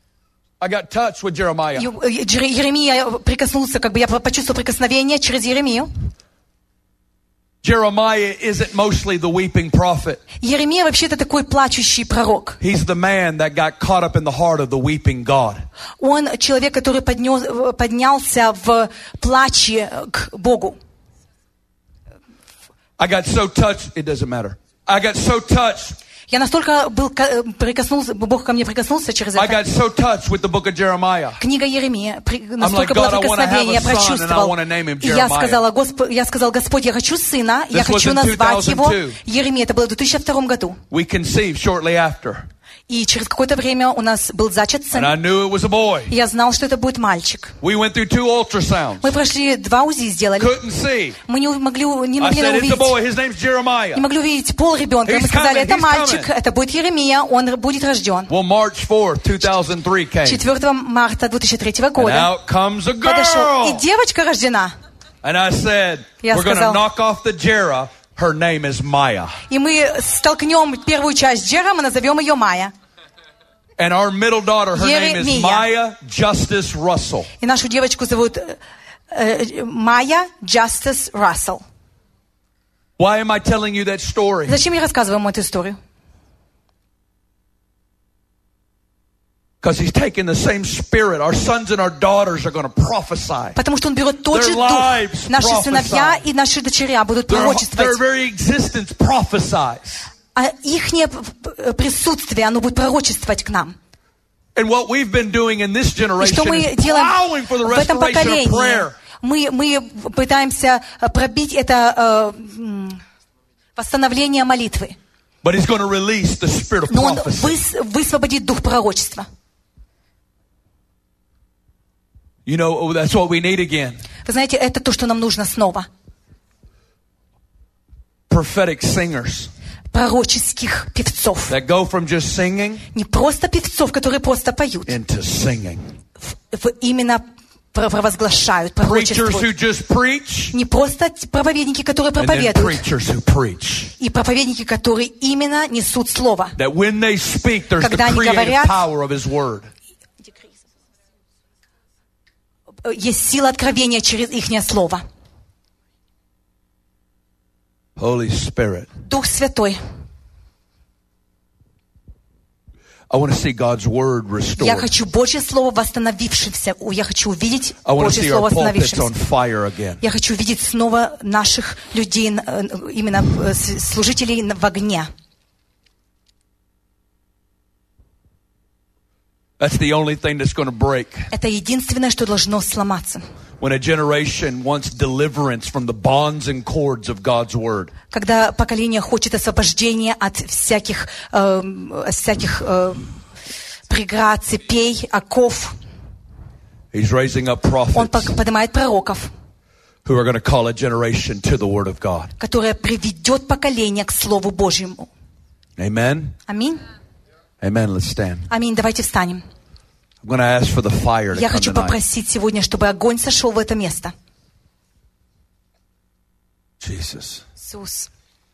I got touched with Jeremiah. Ю- э, Джер- Еремия прикоснулся, как бы я почувствовал прикосновение через Еремию. Jeremiah isn't mostly the weeping prophet. Еремия вообще-то такой плачущий пророк. He's the man that got caught up in the heart of the weeping God. Он человек, который поднес- поднялся в плаче к Богу. I got so touched, it doesn't matter. I got so touched. Я настолько был ко- прикоснулся, Бог ко мне прикоснулся через I это. got so touched with the book of Jeremiah. Книга Еремия, при- like, настолько God, было I wanna прикосновение, я have a son, and I прочувствовал. wanna name him И я Jeremiah. сказала, Господь, я сказал: Господь, я хочу сына, я This was хочу in назвать two thousand его two. Еремия. Это было в две тысячи втором году. We conceived shortly after. И через какое-то время у нас был зачат And сын. I knew it was a boy. И я знал, что это будет мальчик. We went through two ultrasounds. Мы прошли два УЗИ, сделали. Couldn't see. Мы не могли, не I могли said, it's a увидеть. boy. His name's Не Jeremiah. могли увидеть пол ребенка. И He's мы сказали: coming, это he's мальчик, coming. это будет Еремия, он будет рожден. Well, March fourth, two thousand three came. четвёртого марта две тысячи третьего And года out comes a подошел. И girl. девочка рождена. And I said, Я we're going to сказал- knock off the Jera. Her name is Maya. И мы столкнем первую часть Джера, мы назовем ее Майя. And our middle daughter, her name is Jeremiah. Maya Justice Russell. И нашу девочку зовут э, э, Майя Justice Russell. Why am I telling you that story? Зачем я рассказываю вам эту историю? Because he's taking the same spirit. Our sons and our daughters are going to prophesy. Потому что он берет тот же Their дух. lives Наши prophesy. сыновья и наши дочеря будут Their, their пророчествовать. very existence prophesies. А их присутствие, оно будет пророчествовать к нам. And what we've been doing in this И generation что мы is делаем plowing for the в этом restoration of поколении? prayer. Мы, мы пытаемся пробить это э, м, восстановление молитвы. But he's going to release the spirit of Но он prophecy. выс, высвободит дух пророчества. You know, that's what we need again. Вы знаете, это то, что нам нужно снова. Prophetic singers Пророческих певцов. that go from just singing Не просто певцов, которые просто поют. into singing. В, в именно провозглашают, пророчествуют. Не просто проповедники, которые проповедуют, и проповедники, которые именно несут Слово. Когда они говорят, есть сила откровения через ихнее Слово. Дух Святой. I want to see God's word restored. Я хочу Божье Слово восстановившееся. Я хочу увидеть Божье Слово восстановившееся. Я хочу видеть снова наших людей, именно служителей в огне. That's the only thing that's going to break. Это единственное, что должно сломаться. When a generation wants deliverance from the bonds and cords of God's word. Когда поколение хочет освобождения от всяких э, всяких э, преград, цепей, оков. He's raising up prophets. Он поднимает пророков, who are going to call a generation to the word of God. Которое приведет поколение к Слову Божьему. Amen. Аминь. Amen. Let's stand. Аминь. Давайте встанем. I'm going to ask for the fire to Я come хочу tonight. попросить сегодня, чтобы огонь сошел в это место. Jesus. Иисус.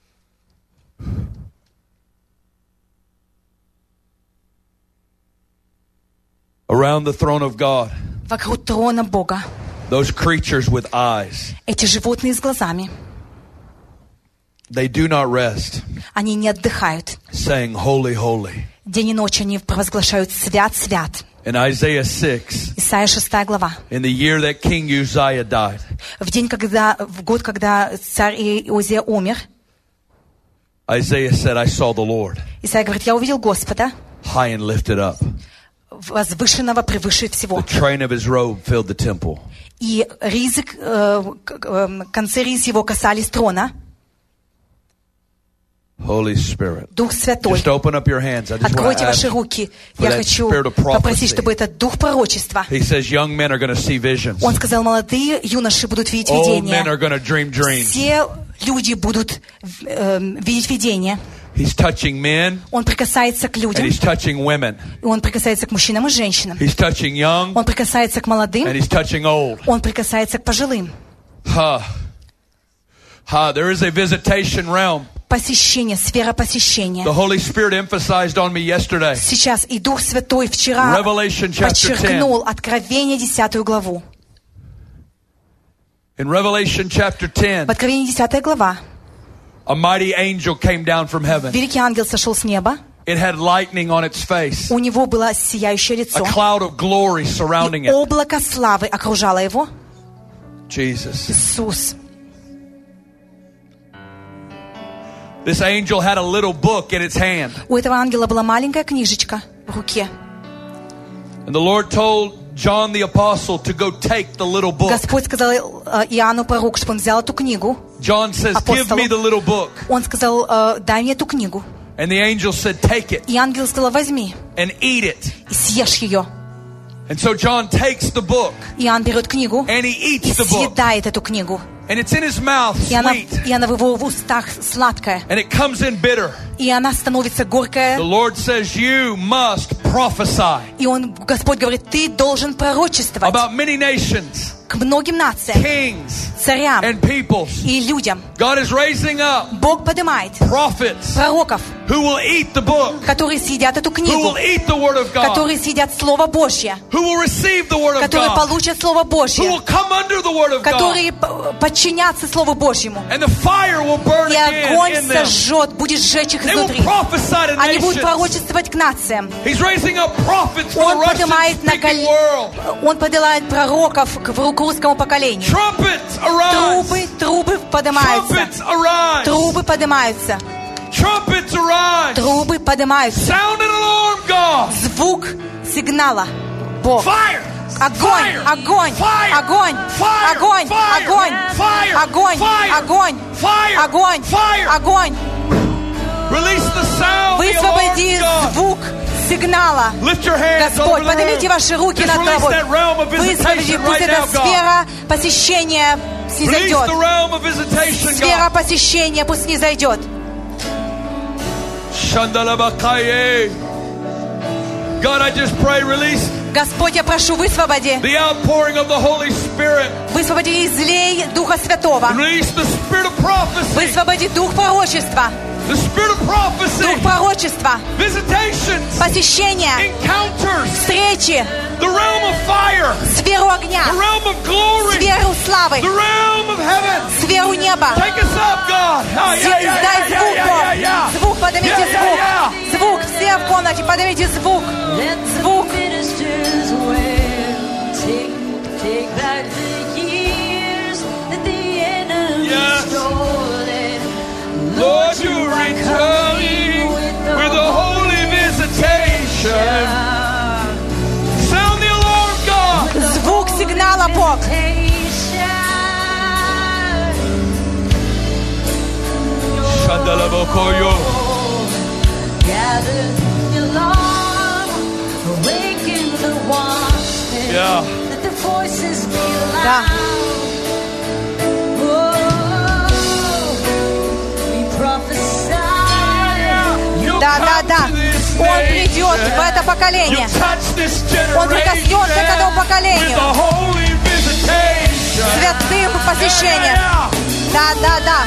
Around the throne of God. Вокруг трона Бога. Those creatures with eyes. Эти животные с глазами. They do not rest. Они не отдыхают. Saying, holy, holy. День и ночь они провозглашают свят, свят. In Isaiah six, Исайя шестая глава. In the year that King Uzziah died, в день, когда, в год, когда царь Иозия умер, Isaiah said, I saw the Lord, Исайя говорит, я увидел Господа, high and lifted up. Возвышенного превыше всего. The train of his robe filled the temple. И ризы, концы риз его касались трона. Holy Spirit. Дух Святой. Just open up your hands. I just Откройте want to ваши ask руки. Я хочу попросить, чтобы этот дух пророчества. He says young men are going to see visions. Он сказал, молодые юноши будут видеть Old видения. men are going to dream dreams. Все люди будут э, видеть видения. He's touching men. Он прикасается к людям. And he's touching women. Он прикасается к мужчинам и женщинам. He's touching young. Он прикасается к молодым. And he's touching old. Он прикасается к пожилым. Ha. Ha. There is a visitation realm. Посещение, сфера посещения. The Holy Spirit emphasized on me yesterday. Сейчас и Дух Святой вчера подчеркнул Откровение десятую главу. In Revelation chapter ten, в Откровении десятая глава, a mighty angel came down from heaven. Великий ангел сошел с неба. It had lightning on its face. У него было сияющее лицо. A cloud of glory surrounding и облако славы окружало его. Jesus. Иисус. This angel had a little book in its hand. У этого ангела была маленькая книжечка в руке. And the Lord told John the apostle to go take the little book. Господь сказал Иоанну пророку, чтобы он взял эту книгу. John says, "Give me the little book." Он сказал, дай мне эту книгу. And the angel said, "Take it." И ангел сказал, возьми. And eat it. И съешь ее. And so John takes the book. Иоанн берет книгу. And he eats и the book. съедает эту книгу. And it's in his mouth, и, она, sweet. и она в его в устах сладкая. And it comes in bitter. И она становится горькая. The Lord says, you must prophesy. И он, Господь говорит, ты должен пророчествовать. About many nations. К многим нациям, kings, царям and peoples. И людям. God is raising up Бог поднимает prophets, пророков, who will eat the book, которые съедят эту книгу, who will eat the word of God, которые съедят Слово Божье, who will receive the word of которые God, получат Слово Божье, who will come under the word of которые God, подчинятся Слову Божьему. And the fire will burn и огонь in them. сожжет, будет сжечь их изнутри. Они будут пророчествовать к нациям. He's raising up prophets for Он the поднимает на колени, он поднимает пророков к русскому поколению. Trumpets arise. Трубы, трубы поднимаются. Trumpets arise. Трубы поднимаются. Trumpets arise. Трубы поднимаются. Sound an alarm, God. Звук сигнала. Бог. Fire. Огонь, Fire. огонь, Fire. огонь, Fire. огонь, Fire. огонь, Fire. огонь, Fire. огонь, Fire. огонь, Fire. огонь. Release the sound. Высвободи звук сигнала. Господь, поднимите ваши руки над головой. Высвободи, пусть эта сфера посещения снизойдет. Сфера посещения пусть снизойдет. God, I just pray, release Господь, я прошу, высвободи. The outpouring of the Holy Spirit. Высвободи излей Духа Святого. Release the spirit of prophecy. Высвободи Дух пророчества. The spirit of prophecy. Дух пророчества. Visitations. Посещения. Encounters. Встречи. The realm of fire. Сферу огня. The realm of glory. Сферу славы. The realm of heaven. Сферу неба. Take us up, God. Oh, yeah, yeah, Дай yeah, звук, yeah, Бог. yeah, yeah. Звук, поднимите Yeah, звук. yeah, yeah. Звук, все в комнате, поднимите звук. Звук. Yes. Lord, you're returning with a holy visitation. Sound the alarm, God. Звук сигнала, Бог. Shandalabokoyo. Gather your love, awaken the watchmen. Yeah. Let the voices be Да. loud. Да, да, да. Он придет в это поколение. Он прикоснется к этому поколению. Святым посещением. Да, да, да.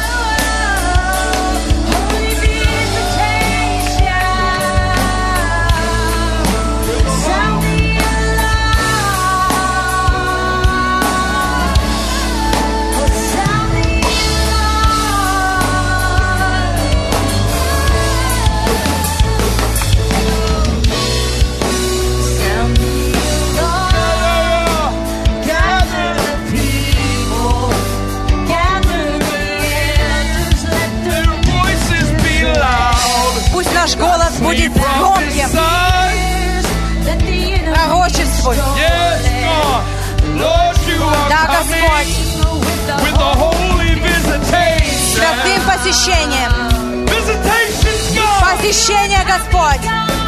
Наш голос будет громким. Пророчествуй. Да, Господь. Святым посещением. Посещение, Господь.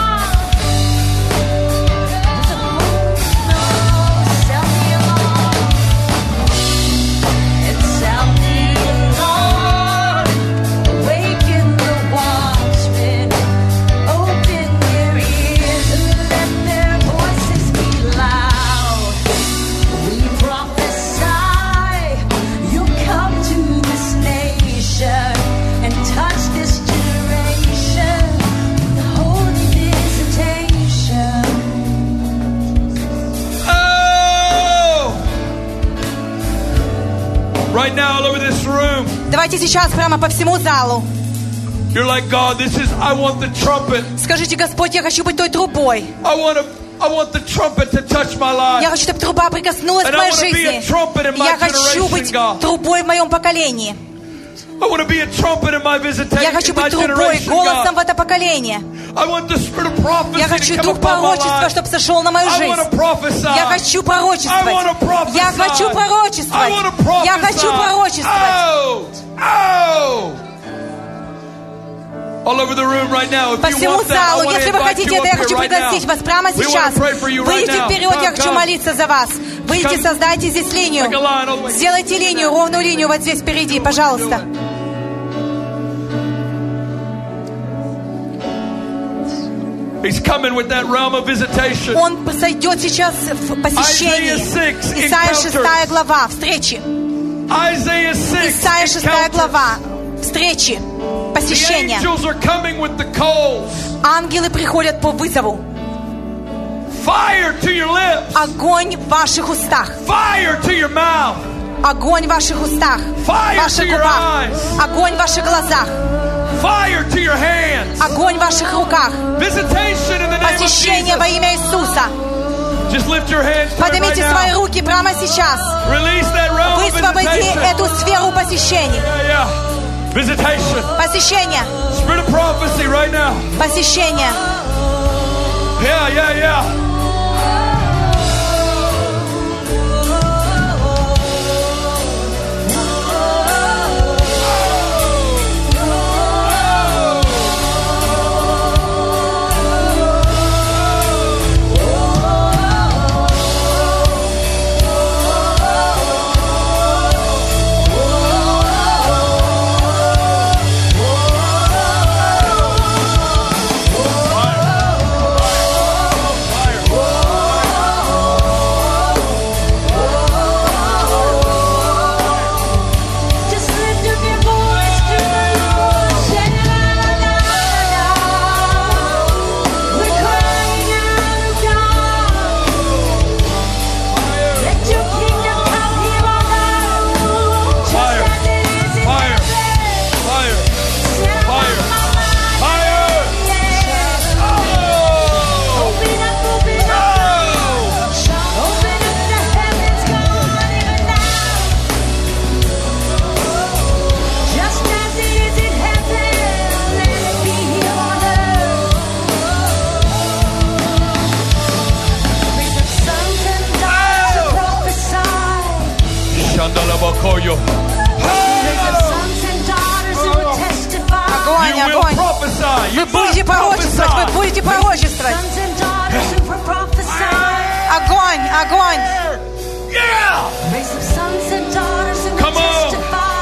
Right now, all over this room. Давайте сейчас прямо по всему залу. You're like, God, this is, I want the trumpet. Скажите, Господь, я хочу быть той трубой. I want to, I want the trumpet to touch my life. Я хочу, чтобы труба прикоснулась к моей жизни. Я хочу быть трубой в моем поколении. I want to be a trumpet in my visitation. Я хочу быть трубой, голосом в это поколение. I want the spirit of prophecy. Я хочу дух пророчества, чтобы сошел на мою жизнь. Я хочу пророчествовать. Я хочу пророчествовать. Я хочу пророчествовать. All over the room right now. По всему залу, если вы хотите это, я хочу пригласить вас прямо сейчас. Выйдите вперед, я хочу молиться за вас. Выйдите, создайте здесь линию. Сделайте линию, ровную линию вот здесь впереди, пожалуйста. He's coming with that realm of visitation. Он сойдет сейчас в посещении. Исайя шестая глава, встречи. Исайя шестая глава, встречи, посещения. Ангелы приходят по вызову. Огонь в ваших устах. Огонь в ваших устах, в ваших губах. Огонь в ваших глазах. Fire to your hands. Огонь в ваших руках. Visitation in the name Посещение of во имя Иисуса. Just lift your hands Поднимите right свои now. руки прямо сейчас. Release that realm of Высвободи visitation. эту сферу посещений. Yeah, yeah. Visitation. Посещение. Spirit of prophecy right now. Посещение. Yeah, yeah, yeah. Fire. Koyo. Огонь, огонь. Вы будете пророчествовать, вы будете пророчествовать. Огонь, огонь. Come on.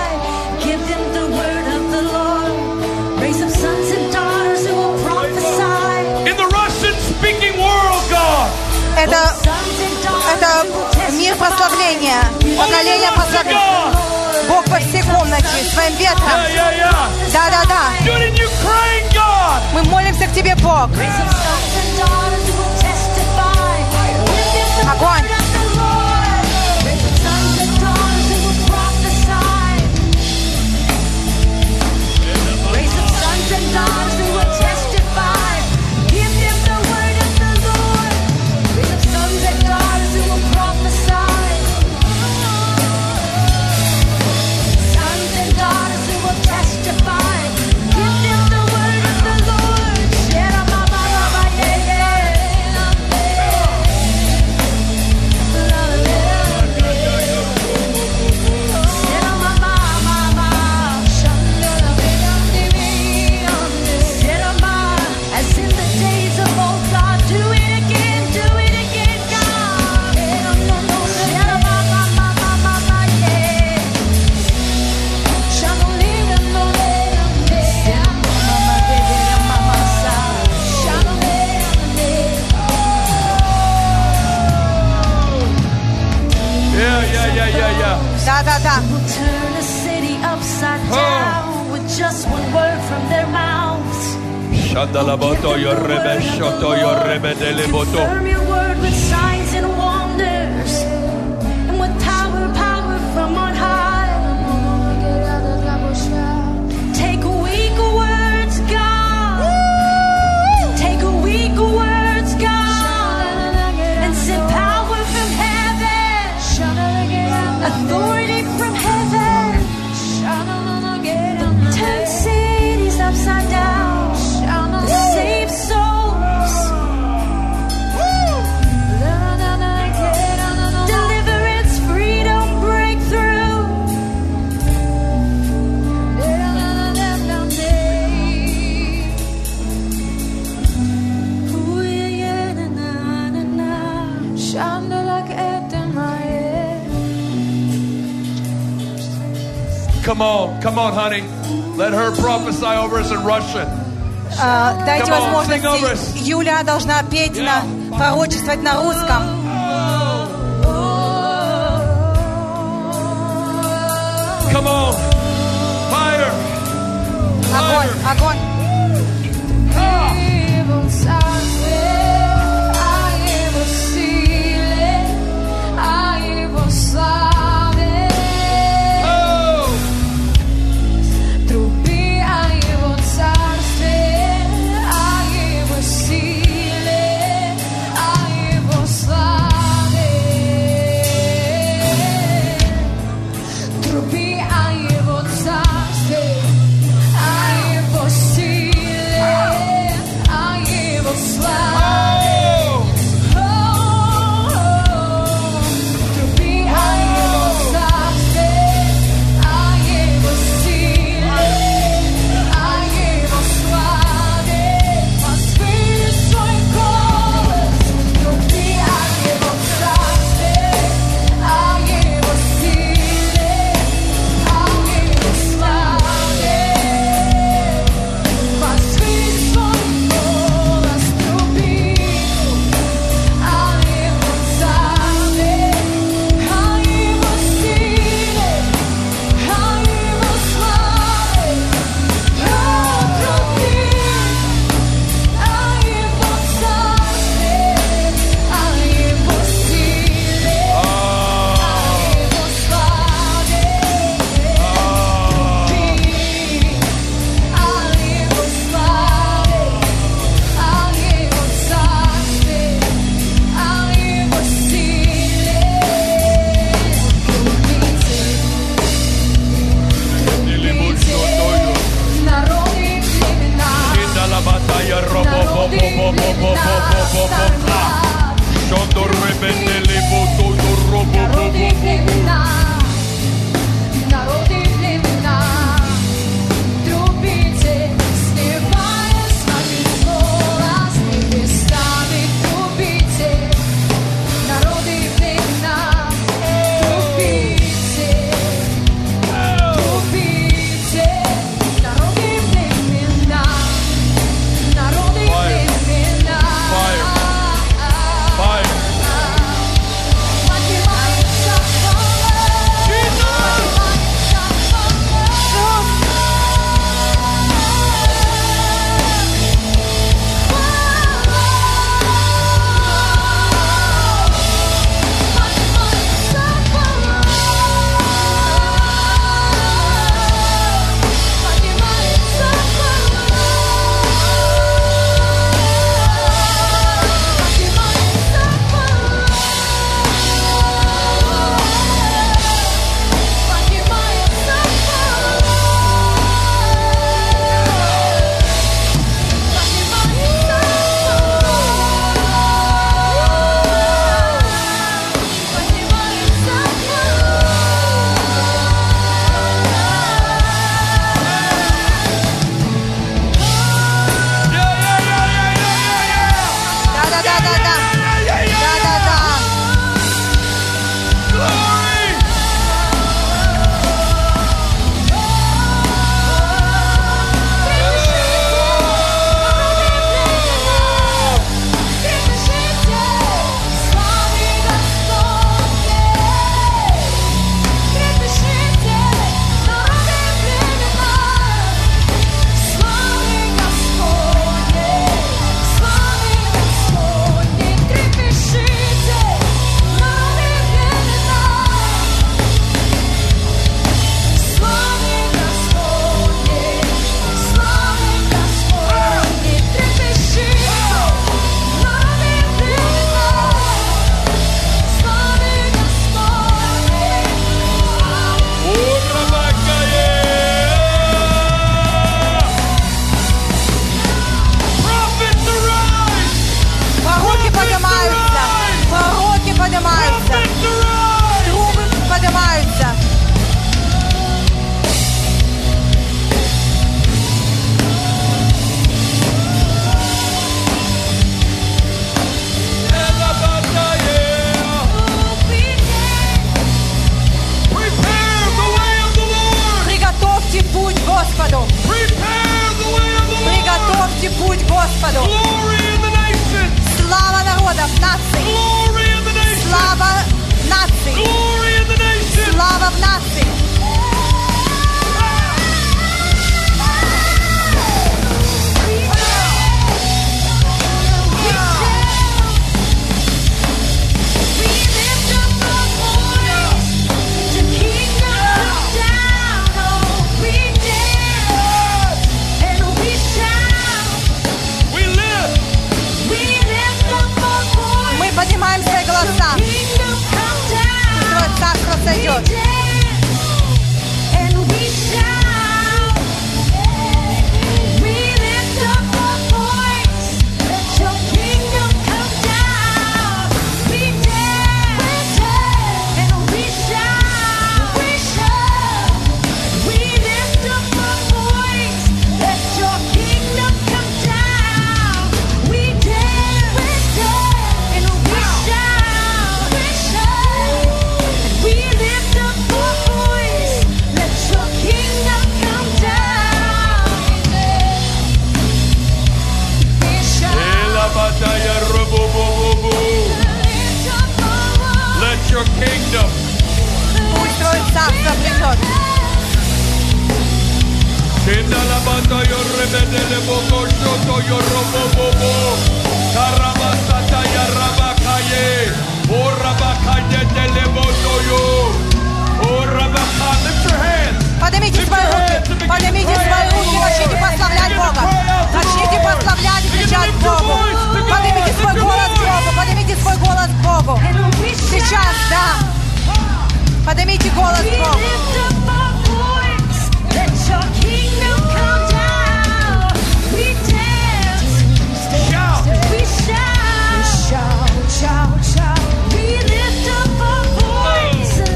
In the Russian-speaking world, God. Это, это мир прославления, поколение прославления. Бог во всей комнате, своим ветром. Да, да, да. Мы молимся к Тебе, Бог. Огонь. Да, да, да. Authority from heaven, turn cities upside down, save souls, deliverance, freedom, breakthrough. Ooh, yeah, yeah, na, na, na, na. Shine like it in my head. Come on, come on, honey. Let her prophesy over us in Russian. Uh, дайте возможность. Юля должна петь на пророчествовать на русском. Come on, fire. Огонь, огонь. See народу. Слава народам, наций. Слава наций. Слава в нации. Поднимаем свои голоса. Твое царство сойдет. Let your kingdom. Пусть твое царство придет. Поднимите свои руки, поднимите свои руки, начните прославлять Бога. Начните прославлять и кричать Богу. Поднимите свой голос Богу, поднимите свой голос Богу. Сейчас, да. Поднимите голос Богу. Shout, shout, shout. We lift up our voice.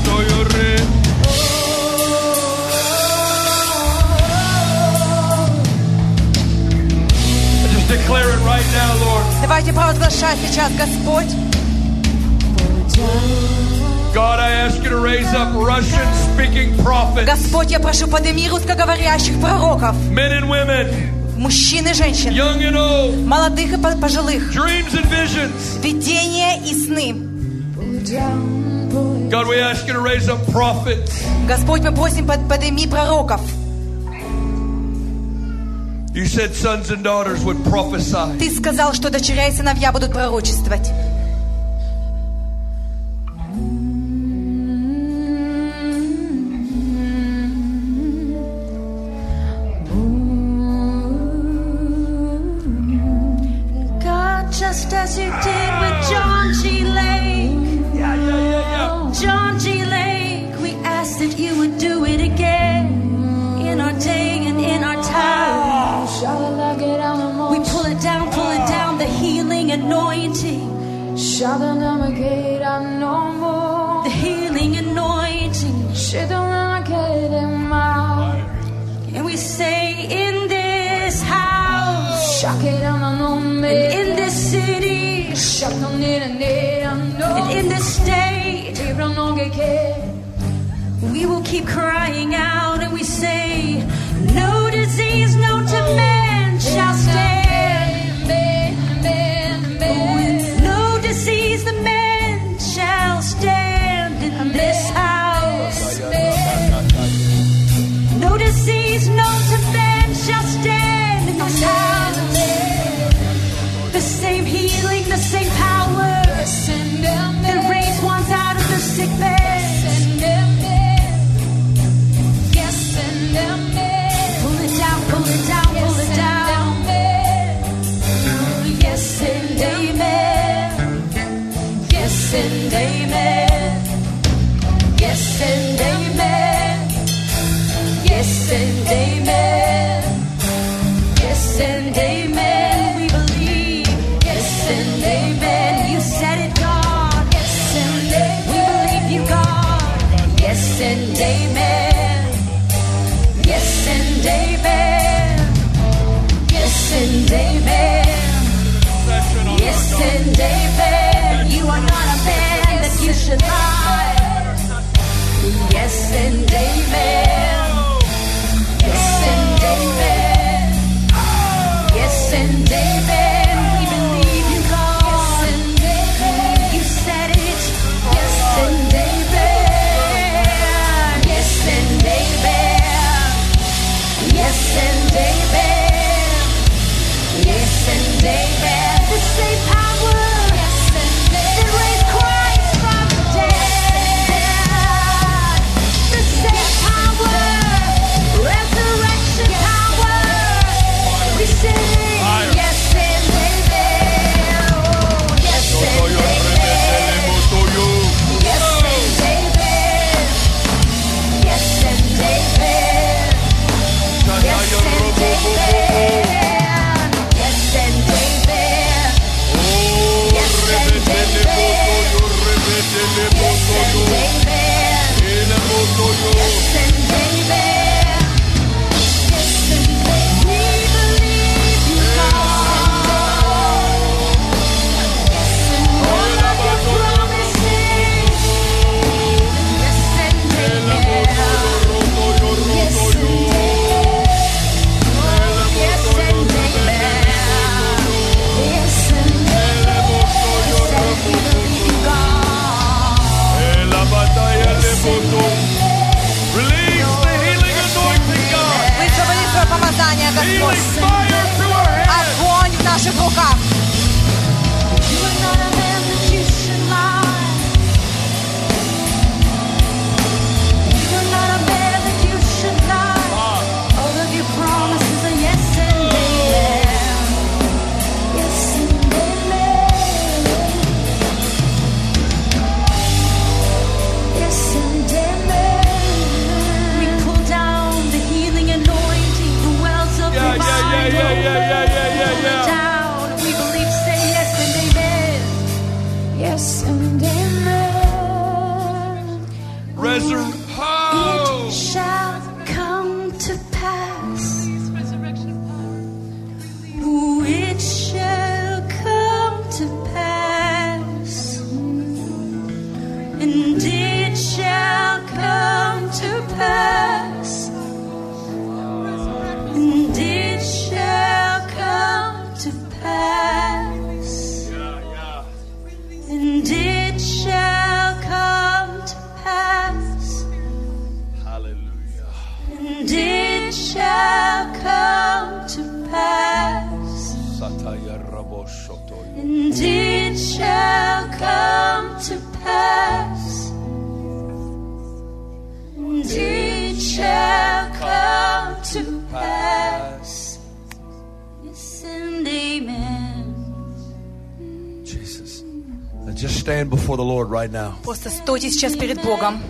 Declare it right now, Lord. Давайте провозглашать сейчас, Господь. God, I ask you to raise up Russian-speaking prophets. Господь, я прошу, подними русскоговорящих пророков. Men and women. Мужчин и женщин. Young and old. Молодых и пожилых. Dreams and visions. Видения и сны. God, we ask you to raise up prophets. Господь, мы просим, подними пророков. You said sons and daughters would prophesy. Ты сказал, что дочеря и сыновья будут пророчествовать. God, just as you did with John G. Lake. Yeah, yeah, yeah, yeah. John G. Lake, we ask that you would do it again in our day and in our time. We pull it down, pull it down, the healing anointing. The healing anointing. And we say, in this house, and in this city, and in this state, we will keep crying out and we say, no disease known to man shall stand. No disease the man shall stand in this house. No disease known to man shall stand in this house. The same healing, the same power that raised ones out of the sick bed. Pull it down, pull it down, pull it down. Yes and amen. Yes and amen. Yes and amen. Yes and amen. Yes and amen. We believe. Yes and amen. You said it, God. Yes and amen. We believe you, God. Yes and amen. Yes and amen. Yes and amen. Yes and amen. You are not a man that you should lie. resurrection. Oh. It shall come to pass. Oh, it shall come to pass. And it shall come to pass. And it shall come to pass. And it shall come to pass. Hallelujah. And it shall come to pass. And it shall come to pass. And it shall come to pass. Yes and amen. Jesus. Now just stand before the Lord right now. Просто стойте сейчас перед Богом.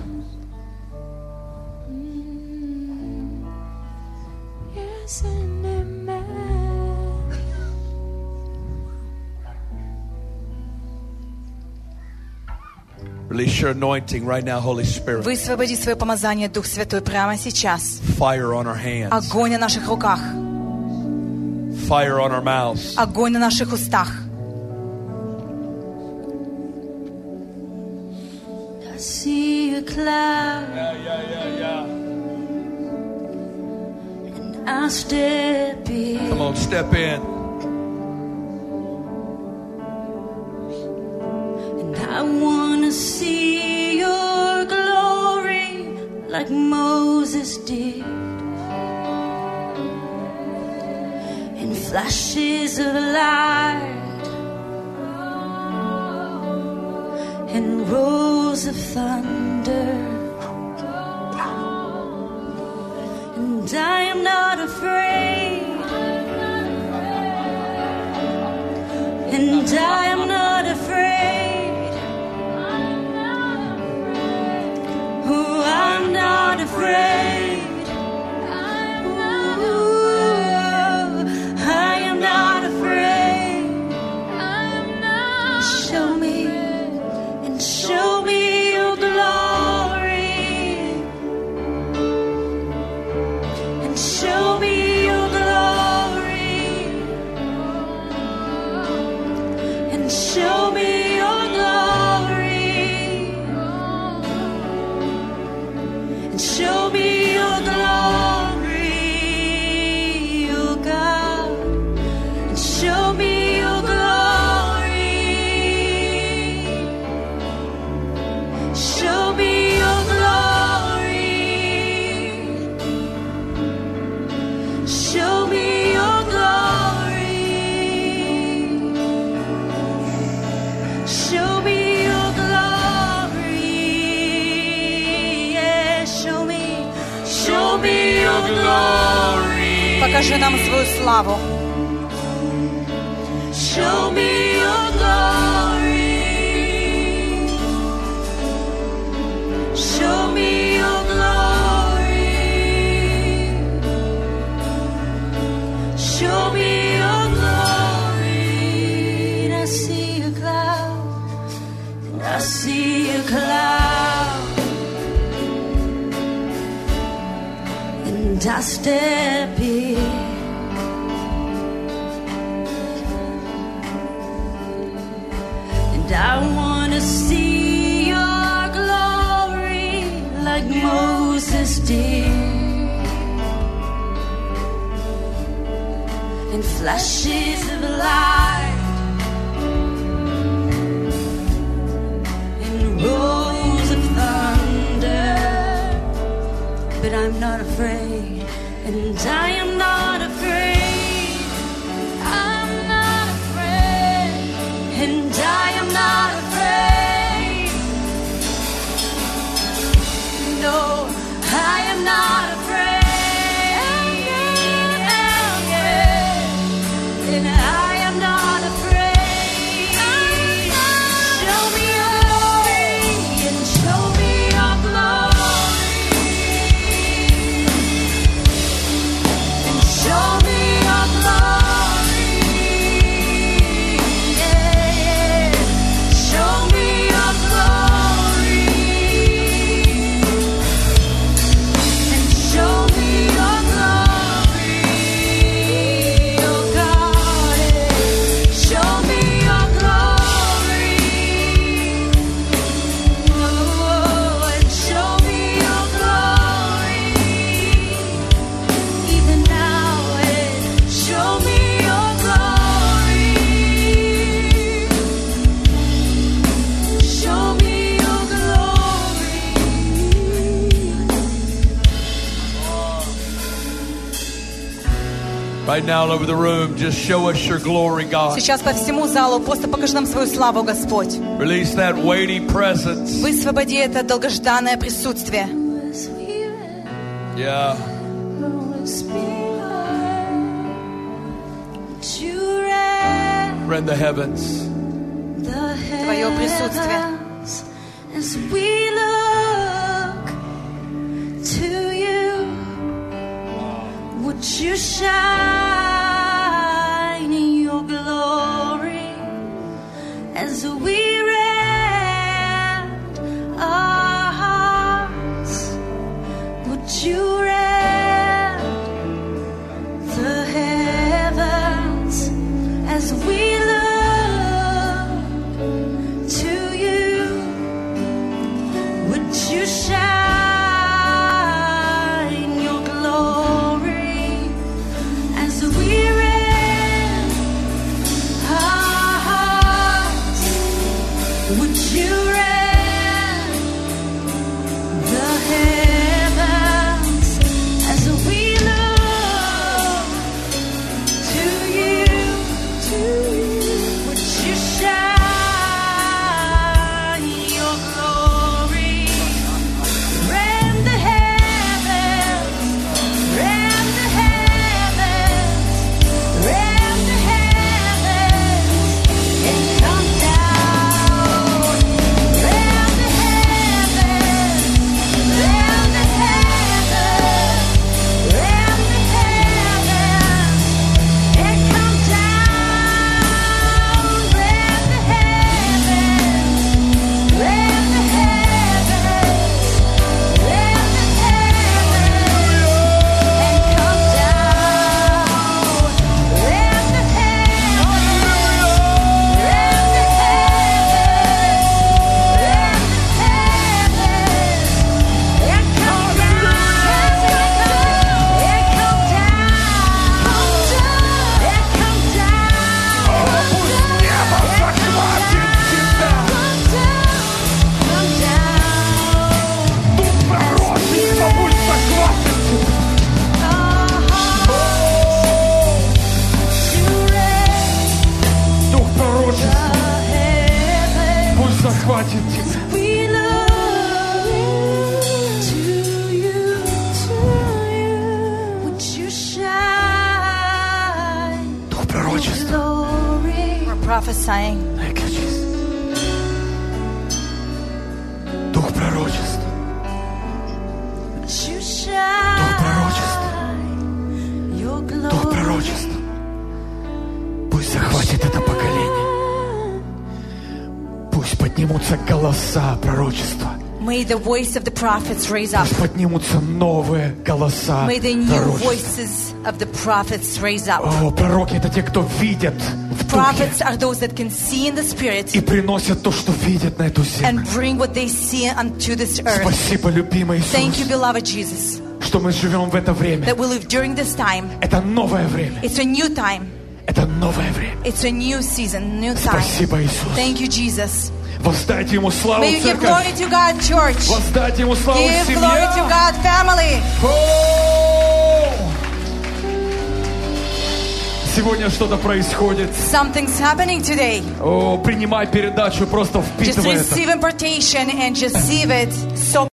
Yes and amen. Release your anointing right now, Holy Spirit. Высвободи свое помазание, Дух Святой, прямо сейчас. Fire on our hands. Огонь на наших руках. Fire on our mouths. Огонь на наших устах. I see a cloud. Yeah, yeah, yeah, yeah. And I step in. Come on, step in. And I want to see your glory like Moses did. In flashes of light and rolls of thunder. And I am not afraid. And I am not afraid. Oh, I'm not afraid. Ooh, I am not afraid. Show me and show me your glory. And show me your glory. And show me your glory. And show me your glory, oh God. And show me your glory. Show me your glory. Show me your glory. Show me your glory. Yeah, show me. Show me your glory. Покажи нам свою славу. Show me your glory. Show me your glory. Show me your glory. And I see a cloud. And I see a cloud. And I step in. And I want to see your glory like Moses did. In flashes of light and rolls of thunder. But I'm not afraid, and I am not afraid. I'm not afraid, and I am not afraid. No, I am not afraid. And I am not afraid. Show me your glory and show me your glory. And show me your glory. Yeah, show me your glory. Right now, all over the room, just show us your glory, God. Сейчас по всему залу просто покажи нам свою славу, Господь. Release that weighty presence. Высвободи это долгожданное присутствие. Yeah. Rend the heavens. Твое присутствие. As we look to you, would you shine in your glory as we rend our hearts? Would you rend the heavens as we look to you? Would you shine your glory as we rend our hearts? Would you rend the heavens as we look to you? To you. Would you shine your glory? Rend the heavens, rend the heavens, rend the heavens, and come down. Rend the heavens, rend the heavens, rend the heavens, and come down. Rend the heavens, rend the heavens, rend the heavens, and come down. Rend the heavens, rend the heavens, rend the heavens, and come down. And come down, and come down, and Дух пророчества, пусть захватит тебя. we look to you, to you. Would you shine Дух пророчества. glory? We're prophesying. Thank you, Jesus. Дух пророчества. Would you пророчества. shine your Дух glory? пророчества. Пусть захватит это поколение. Пусть поднимутся голоса пророчества. May the voice of the prophets raise up. Пусть поднимутся новые голоса May the new пророчества. voices of the prophets raise up. О, пророки — это те, кто видят в духе Prophets are those that can see in the spirit и приносят то, что видят на эту землю. and bring what they see unto this earth. Спасибо, любимый Thank you, Иисус, beloved Jesus, что мы живем в это время. that we live during this time. Это новое время. It's a new time. Это новое время. It's a new season, new time. Спасибо, Иисус. Thank you, Jesus. Воздайте Ему славу, May you give церковь. glory to God, church. Воздайте Ему славу, Give glory to семья. God, family. О! Сегодня что-то происходит. Something's happening today. О, принимай передачу, просто Just впитывай это. receive impartation and just receive it. So